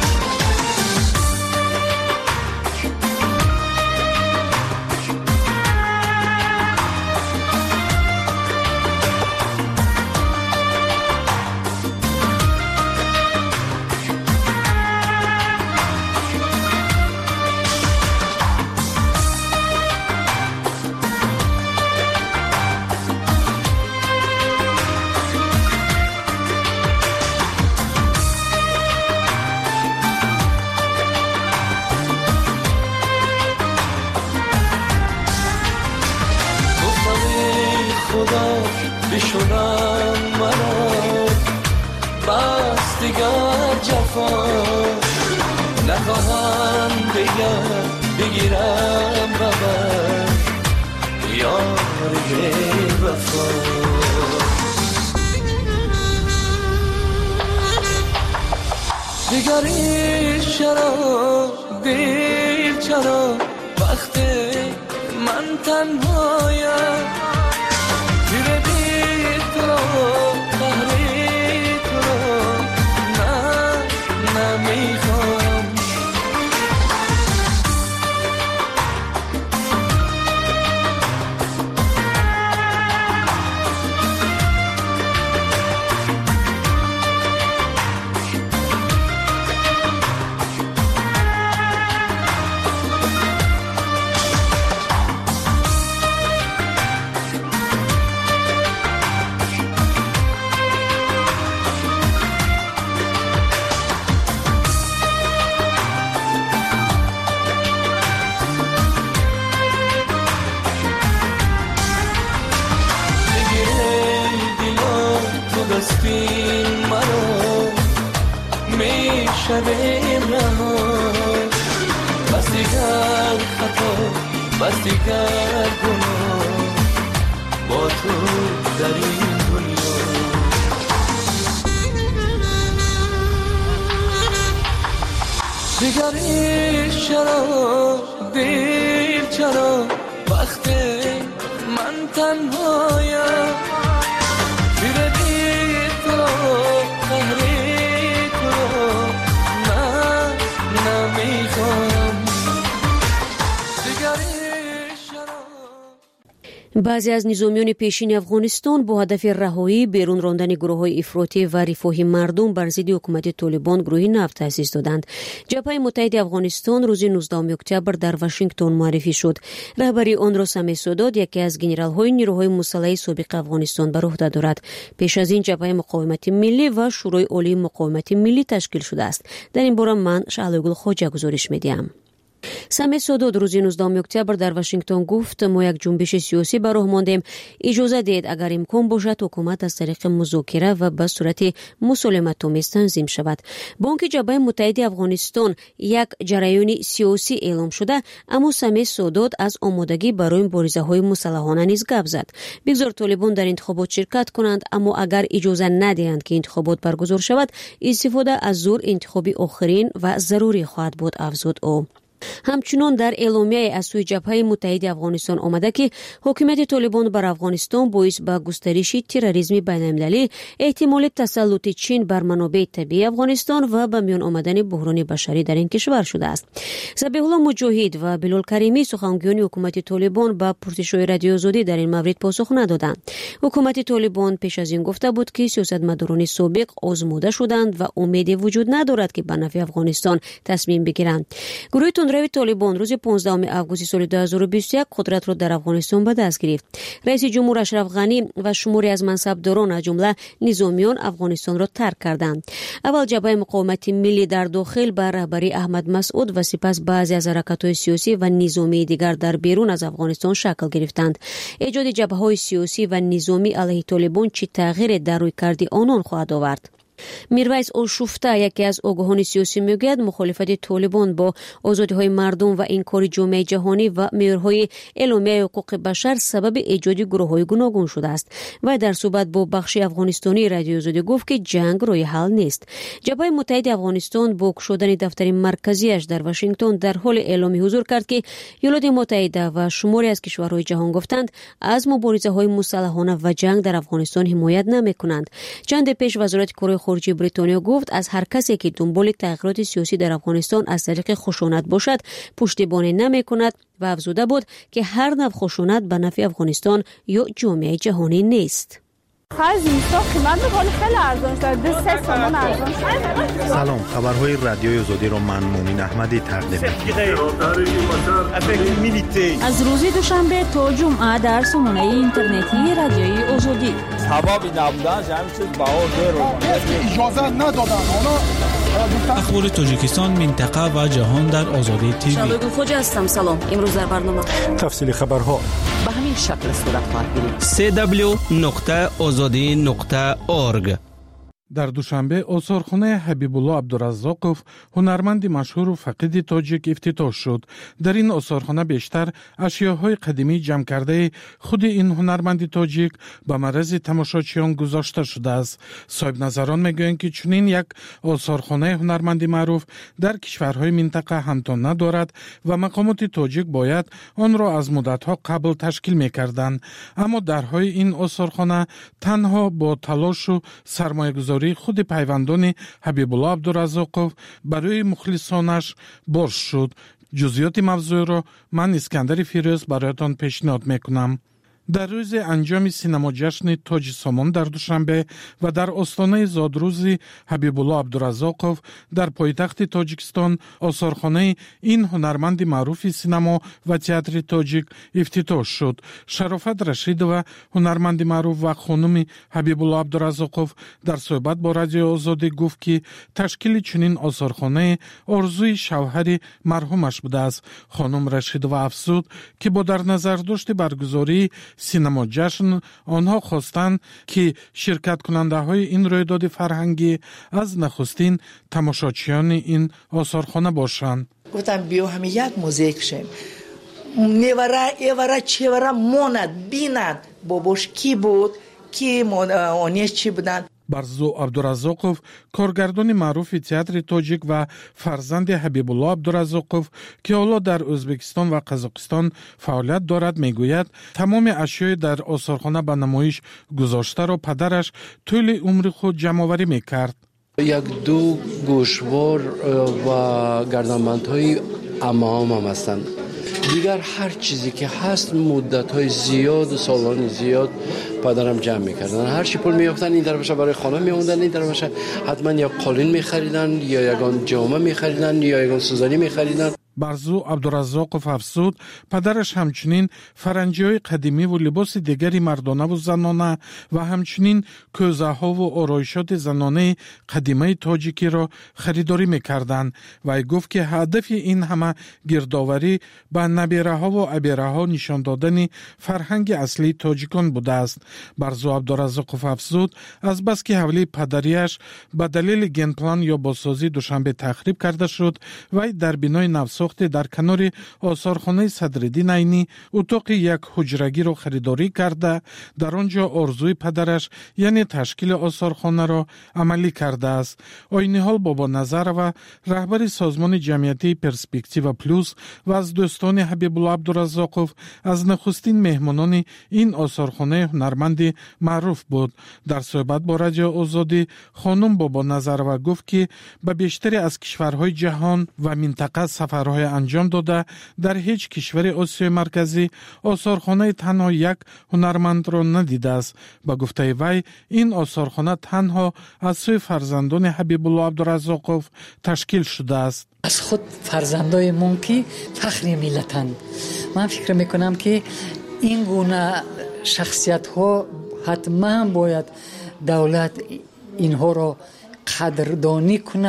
بشونم منو بس دیگر جفا نخواهم بگیرم ببر یار بی وفا دیگری چرا دیر چرا وقتی من تنهایم شبیم نهار بس دیگر خطا بس دیگر گناه با تو در این دنیا دیگری چرا دیر چرا وقتی من تنهایم زیر دید تو قهری بعضی از نظامیان پیشین افغانستان با هدف رهایی بیرون راندن گروه‌های افراطی و رفاهی مردم بر ضد حکومت طالبان گروهی نو تأسیس دادند. جبهه متحد افغانستان روز 19 اکتبر در واشنگتن معرفی شد. رهبری آن را سمی سادات یکی از گنرال‌های نیروهای مسلح سابق افغانستان بر عهده دارد. پیش از این جبهه مقاومت ملی و شورای عالی مقاومت ملی تشکیل شده است. در این باره من شعله‌گل خواجه گزارش می‌دهم. سمی سادات روز 19 اکتبر در واشنگتن گفت ما یک جنبش سیاسی به راه ماندیم. اجازه دهید اگر امکان باشد حکومت از طریق مذاکره و به صورت مسالمت‌آمیز تنظیم شود. بانک جبهه متحد افغانستان یک جریان سیاسی اعلام شده، اما سمی سادات از آمادگی برای مبارزه‌های مسلحانه نیز گپ زد. بگذار طالبان در انتخابات شرکت کنند، اما اگر اجازه ندهند که انتخابات برگزار شود استفاده از زور انتخابی آخرین و ضروری خواهد بود افزود او. همچنان در اعلامیه از سوی جبهه متحد افغانستان آمده که حکومت طالبان بر افغانستان باعث به گسترش تروریسم بین‌المللی، احتمال تسلط چین بر منابع طبیعی افغانستان و به میان آمدن بحران بشری در این کشور شده است. ذبیح الله مجاهد و بلال کریمی سخنگویان حکومت طالبان به پرسش‌های رادیو آزادی در این مورد پاسخ ندادند. حکومت طالبان پیش از این گفته بود که سیاستمداران سابق آزموده شدند و امیدی وجود ندارد که به نفع افغانستان تصمیم بگیرند. گروه تندروی طالبان روز 15 آگوست سال 2021 قدرت را در افغانستان به دست گرفت. رئیس جمهور اشرف غنی و شماری از منصبداران از جمله نظامیان افغانستان را ترک کردند. اول جبهه مقاومت ملی در داخل به رهبری احمد مسعود و سپس بعضی از حرکت‌های سیاسی و نظامی دیگر در بیرون از افغانستان شکل گرفتند. ایجاد جبهه‌های سیاسی و نظامی علیه طالبان چه تغییر در رویکرد آنان خواهد آورد؟ میرویس اوشوفته یکی از آگاهان سیاسی میگوید مخالفت طالبان با آزادی‌های مردم و انکار جامعه جهانی و معیارهای اعلامیه حقوق بشر سبب ایجاد گروه‌های گوناگون شده است و در صحبت با بخش افغانستانی رادیو آزادی گفت که جنگ راه حل نیست. جبهه متحد افغانستان با گشودن دفتر مرکزیش در واشنگتن در حال اعلام حضور کرد که ایالات متحده و شماری از کشورهای جهان گفتند از مبارزه‌های مسلحانه و جنگ در افغانستان حمایت نمی‌کنند. چند پیش وزارت کار خارجه بریتانیا گفت از هر کسی که دنبال تغییرات سیاسی در افغانستان از طریق خشونت باشد پشتیبانی نمی‌کند و افزوده بود که هر نوع خشونت به نفع افغانستان یا جامعه جهانی نیست. سلام، خبرهای رادیوی آزادی را من مومن احمدی تقدیم می‌کنم. از روز دوشنبه تا جمعه در سامانه اینترنتی رادیوی آزادی. سبب نبودن همین چیز اجازه ندادن. اخبار تاجیکستان، منطقه و جهان در آزادی تیوی. شبگیر خوج هستم. سلام. امروز در برنامه تفصیل خبرها به همین شکل صورت خواهد گرفت. www.azadi.org. در دوشنبه آثارخانه حبیب الله عبدالرزاقов هنرمند مشهور و فقید تاجیک افتتاح شد. در این آثارخانه بیشتر اشیاءهای قدیمی جمع کرده خود این هنرمند تاجیک به معرض تماشاچیان گذاشته شده است. صاحب نظران میگویند که چنین یک آثارخانه هنرمند معروف در کشورهای منطقه همتا ندارد و مقامات تاجیک باید آن را از مدتها قبل تشکیل میکردند. اما درهای این آثارخانه تنها با تلاش و سرمایه‌گذاری خود پیوندان حبیب الله عبدالرزاقов برای مخلصانش باز شد. جزئیات موضوع را من اسکندر فیروز برایتان پیشنهاد میکنم. در روز انجام سینما جشن تاج سامان در دوشنبه و در آستانه زادروز حبیب الله عبدالرزاقov در پایتخت تاجیکستان آثارخانه این هنرمند معروف سینما و تئاتر تاجیک افتتاح شد. شرافت رشیدова هنرمند معروف و خانم حبیب الله عبدالرزاقov در صحبت با رادیو آزادی گفت که تشکیل چنین آثارخانه آرزوی شوهر مرحومش بوده است. خانم رشیدова افزود که با در نظر داشت برگزاری سینما جشن آنها خواستند که شرکت کننده های این رویداد فرهنگی از نخستین تماشاچیان این آثارخانه باشند. گفتم بیا همین یک موزیک شیم، نیوره چیوره موند بینند باباش کی بود، کی آنیش چی بودن. برزو عبدالرزاقov کارگردان معروف تئاتر تاجیک و فرزند حبیب الله عبدالرزاقov که حالا در ازبکستان و قزاقستان فعالیت دارد میگوید تمام اشیاء در آثارخانه به نمایش گذاشته را پدرش طول عمر خود جمع‌آوری میکرد. یک دو گوشوار و گردنبندهای عمام هم هستند. دیگر هر چیزی که هست مدت‌های زیاد و سالان زیاد پدرم جمع می‌کردن. هر چی پول می‌یافتن این طرفش برای خانه می‌موندن، این طرفش حتما یا قالین می‌خریدن یا یگان جامه می‌خریدن یا یگان سوزنی می‌خریدن. برزو عبدالرزاقov افزود پدرش همچنین فرنگی‌های قدیمی و لباس دیگری مردانه و زنانه و همچنین کوزه‌ها و آرایشات زنانه قدیمی تاجیکی را خریداری می‌کردند و گفت که هدف این همه گردآوری به نبیره‌ها و ابیره‌ها نشان دادن فرهنگ اصلی تاجیکان بوده است. برزو عبدالرزاقov افزود از بس که حوله پدریش به دلیل گنپلان یا بازسازی دوشنبه تخریب کرده شد و در بنای نوساخت در کنار آثارخانه صدرالدین عینی اتاق یک حجرگی را خریداری کرده در آنجا آرزوی پدرش یعنی تشکیل آثارخانه را عملی کرده است. عین حال بابا نظر و رهبر سازمان جمعیتی پرسپکتیو پلوس و از دوستان حبیب الله عبدالرزاقov از نخستین مهمانان این آثارخانه هنرمند معروف بود. در صحبت با رادیو آزادی خانم بابا نظر گفت که به بیشتری از کشورهای جهان و منطقه سفرهای انجام داده در هیچ کشور آسیای مرکزی آثارخانه تنها یک هنرمند را ندیده است. با گفته وی این آثارخانه تنها از سوی فرزندان حبیب الله عبدالرزاقov تشکیل شده است. از خود فرزندای من که فخر ملتند. من فکر میکنم که این گونه شخصیت ها حتما باید دولت اینها را قدردانی کند.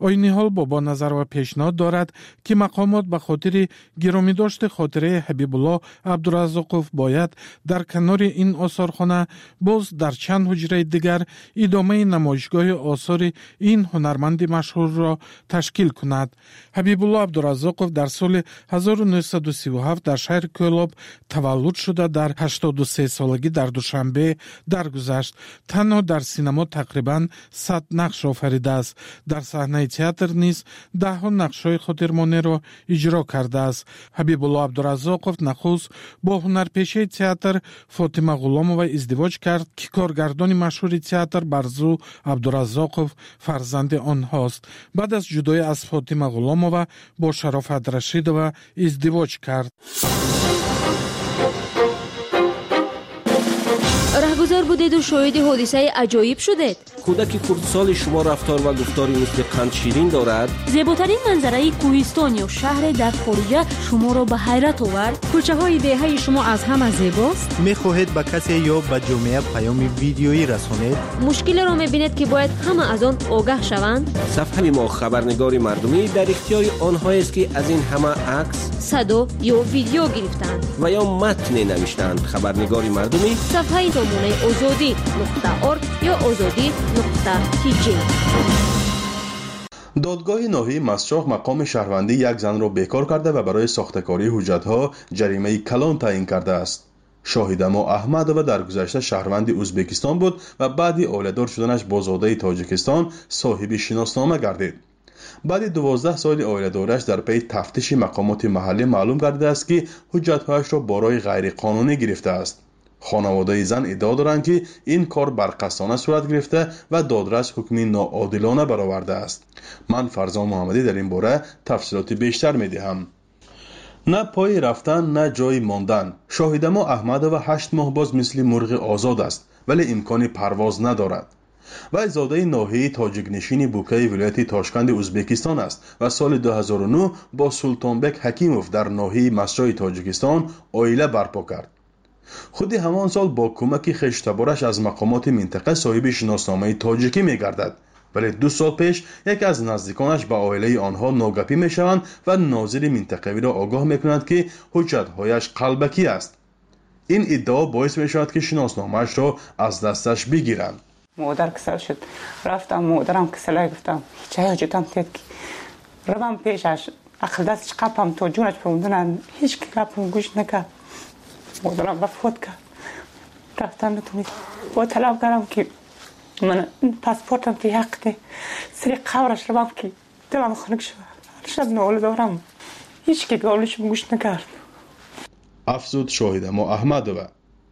آیین‌حال با نظر و پیشنهاد دارد که مقامات به خاطر گرامی‌داشت خاطره حبیب الله عبدالرزاقوف باید در کنار این آثارخانه باز در چند حجره دیگر ادامه نمایشگاه آثار این هنرمند مشهور را تشکیل کند. حبیب الله عبدالرزاقوف در سال 1937 در شهر کویلاب تولد شده در 83 سالگی در دوشنبه درگذشت. تنها در سینما تقریباً 100 نقش آفریده است. در صحنه تئاتر نیز ده‌ها نقش‌های خاطرمانه را اجرا کرده است. حبیب الله عبدالرزاقوف نخست با هنرپیشه تئاتر فاطمه غلامова ازدواج کرد که کارگردان مشهور تئاتر برزو عبدالرزاقوف فرزند آنهاست. بعد از جدایی از فاطمه غلامова با شرافت رشیدova ازدواج کرد. رهگذر بودید و شاهد حادثه عجایب شدید. کودک کردسال شما رفتار و گفتاری مثل قند شیرین دارد. زیباترین منظره کوهستان یا شهر در خارج شما را به حیرت آورد. کوچه های دهه شما از همه زیباست. میخواهید به کسی یا به جامعه پیام ویدیویی رسانید؟ مشکل را میبینید که باید همه از آن آگاه شوند. صفحه ما خبرنگار مردمی در اختیار آنهایی است که از این همه عکس، صدا یا ویدیو گرفتند و یا متن نوشتند. خبرنگار مردمی صفحه سامانه azadi.org یا azadi.tg. دادگاه ناحیه مسجاق مقام شهروندی یک زن را بیکار کرده و برای ساختکاری حجت‌ها جریمه کلان تعیین کرده است. شاهدما احمدova در گذشته شهروند ازبکستان بود و بعد اولیدار شدنش با زاده تاجیکستان صاحب شناسنامه گردید. بعد 12 سال اولیدارش در پی تفتیش مقامات محلی معلوم گردیده است که حجت‌هایش را برای غیر قانونی گرفته است. خانواده زن ادعا دارند که این کار برقصانه صورت گرفته و دادرس حکمی ناعادلانه برآورده است. من فرزان محمدی در این باره تفصیلات بیشتر می‌دهم. نه پای رفتن نه جای ماندن. شاهدما احمدova 8 ماه باز مثل مرغ آزاد است ولی امکان پرواز ندارد. وی زاده ناحیه تاجیک نشین بوکه ولایت تاشکند ازبکستان است و سال 2009 با سلطانبک حکیموف در ناحیه مصرع تاجیکستان عائله برپا کرد. خودی همان سال با کمک خشتبارش از مقامات منطقه صاحب شناسنامه تاجیکی می‌گردد، ولی 2 سال پیش یکی از نزدیکانش به عائله آنها ناگپی می‌شوند و ناظر منطقوی را آگاه می‌کنند که حجت‌هایش قلبکی است. این ادعا باعث می‌شود که شناسنامه‌اش را از دستش بگیرند. مادر کسل شد، رفتم مادرم کسل گفتم هیچ حجتم تید که روم پیشش اخل دستش قپم تا جونش پروندنن هیچ که قپم گوش نکرد. مادرم وفات کرد. رفتم نتونید با طلب کردم که من پاسپورتم که حق ده سری قبرش رو که دلم خنک شد. شب ناله دارم هیچ که گالش گوش نکرد. افزود شاهدما احمدova.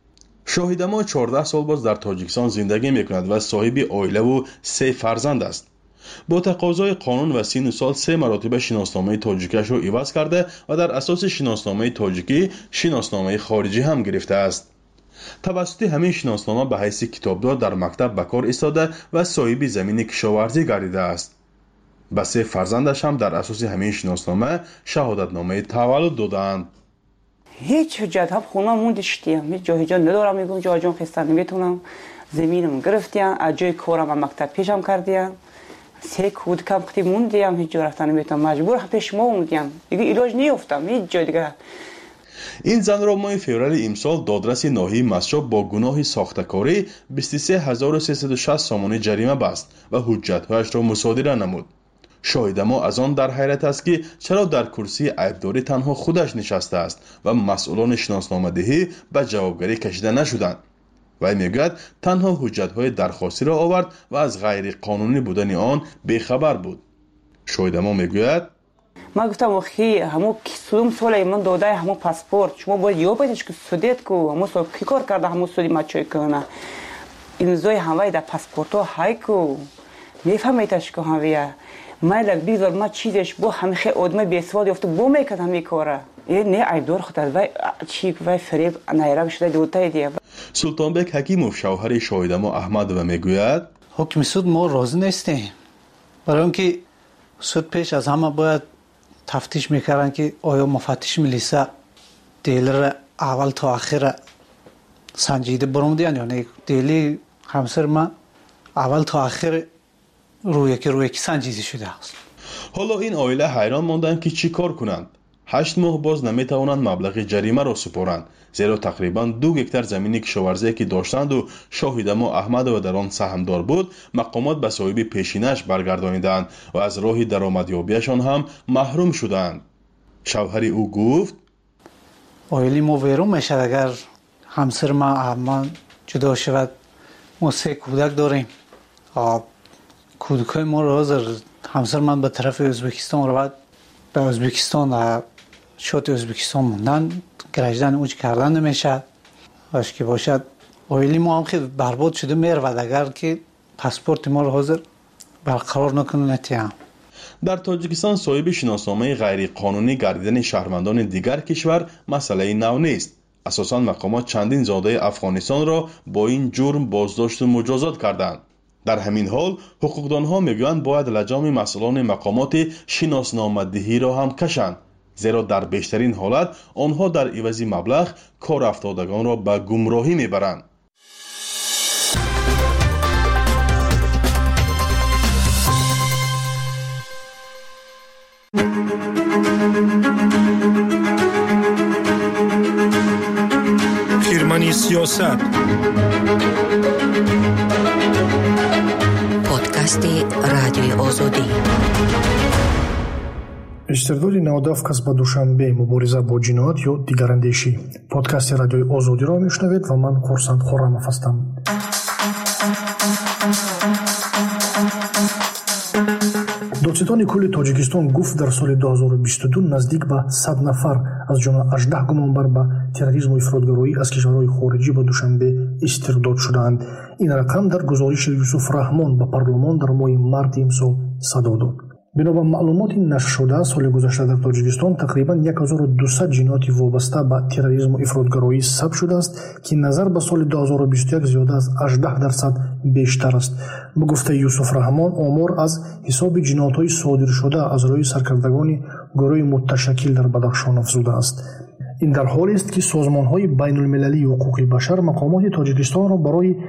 شاهدما 14 سال باز در تاجیکستان زندگی میکند و صاحب عائله و 3 فرزند است. با تقاضای قانون و سین سال 3 مراتب شناسنامه تاجیکیش را عوض کرده و در اساس شناسنامه تاجیکی شناسنامه خارجی هم گرفته است. توسط همین شناسنامه به حیث کتابدار در مکتب به کار ایستاده و صاحب زمین کشاورزی گردیده است. به 3 فرزندش هم در اساس همین شناسنامه شهادتنامه تولد دادند. هیچ حجت ها خونه موندشتیم، هیچ جای ندارم. میگم جای جان خستم نمیتونم. زمینم گرفتیم، از جای کارم مکتب پیشم کردیم. 3 کودکم وقتی موندیم هیچ جا رفتن نمیتونم، مجبور پیش ما موندیم دیگه، علاج نیافتم هیچ جای دیگه. این زن را ماه فوریه امسال دادرس ناحیه مسجاق با گناه ساختکاری 23360 سامانه جریمه بست و حجت‌هایش را مصادره نمود. شاهدما از آن در حیرت است که چرا در کرسی عیبداری تنها خودش نشسته است و مسئولان شناسنامه دهی به جوابگری کشیده نشدند. وی میگوید تنها حجت‌های درخواستی را آورد و از غیر قانونی بودن آن بیخبر بود. شاهدما میگوید من گفتم اخی همو کدوم سال من داده همو پاسپورت شما باید یا بدیش که سودیت کو همو سال کی کار کرده همو سودی ما چای کنه این زوی هموی در پاسپورت ها های کو میفهمیدش که همویه مایلک بیزار ما چیزش با همه خیلی آدمه بیسواد یافته با میکرد همه کاره این نه عیبدار خود از وی چی وی فریب نیرم شده دوتای دیگه. سلطانبک حکیموف شوهر شاهدما احمدova میگوید حکم سود ما راضی نیستیم، برای اینکه سود پیش از همه باید تفتیش میکردن که آیا مفتش ملیسا دیلر اول تا آخر سنجیده برام دیان یا نه. دیلی همسر ما اول تا آخر روی یکی سنجیده شده است. حالا این عائله حیران ماندند که چی کار کنند. 8 ماه باز نمیتوانند مبلغ جریمه را سپارند، زیرا تقریبا 2 هکتار زمین کشاورزی که داشتند و شاهدما احمد و در آن سهمدار بود، مقامات به صاحب پیشینش برگردانیدند و از راه درآمدیابیشان هم محروم شدند. شوهر او گفت: عائله ما ویران میشد اگر همسر ما جدا شود. ما 3 کودک داریم. کودکای ما را حاضر همسر من به طرف ازبکستان رفت، به ازبکستان شد ازبکستان موندن، گرجدن اوج کردن نمیشه. باش که باشد عائله ما هم خیلی برباد شده میرود اگر که پاسپورت ما را حاضر برقرار نکنه نتیم. در تاجیکستان صاحب شناسنامه غیر قانونی گردیدن شهروندان دیگر کشور مسئله نو نیست. اساساً مقامات چندین زاده افغانستان را با این جرم بازداشت و مجازات کردند. در همین حال حقوقدانها میگویند باید لجام مسئولان مقامات شناسنامه‌دهی را هم کشند، زیرا در بیشترین حالت آنها در عوض مبلغ کار افتادگان را به گمراهی میبرند. خیرمنی سیاست، پادکست رادیوی آزادی. استرداد نوداف کس با دوشنبه مبارزه با جنایت یا دیگراندیشی. پادکست رادیوی آزادی را میشنوید و من خورسند خورمов هستم. دادستان کل تاجیکستان گفت در سال 2022 نزدیک به 100 نفر از جمله 18 گمانبر به تروریسم و افراطگرایی از کشورهای خارجی به دوشنبه استرداد شدند. این رقم در گزارش یوسف رحمان به پارلمان در ماه مارت امسال صادر شد. بنا به معلومات نشر شده، سال گذشته در تاجیکستان تقریبا 1200 جنایت وابسته به تروریسم و افراطگرایی ثبت شده است که نظر به سال 2021 زیاده از 18% بیشتر است. به گفته یوسف رحمان، آمار از حساب جنایت‌های صادر شده از روی سرکردگان گروه متشکل در بدخشان افزوده است. این در حالی است که سازمان‌های بین‌المللی حقوق بشر مقامات تاجیکستان را برای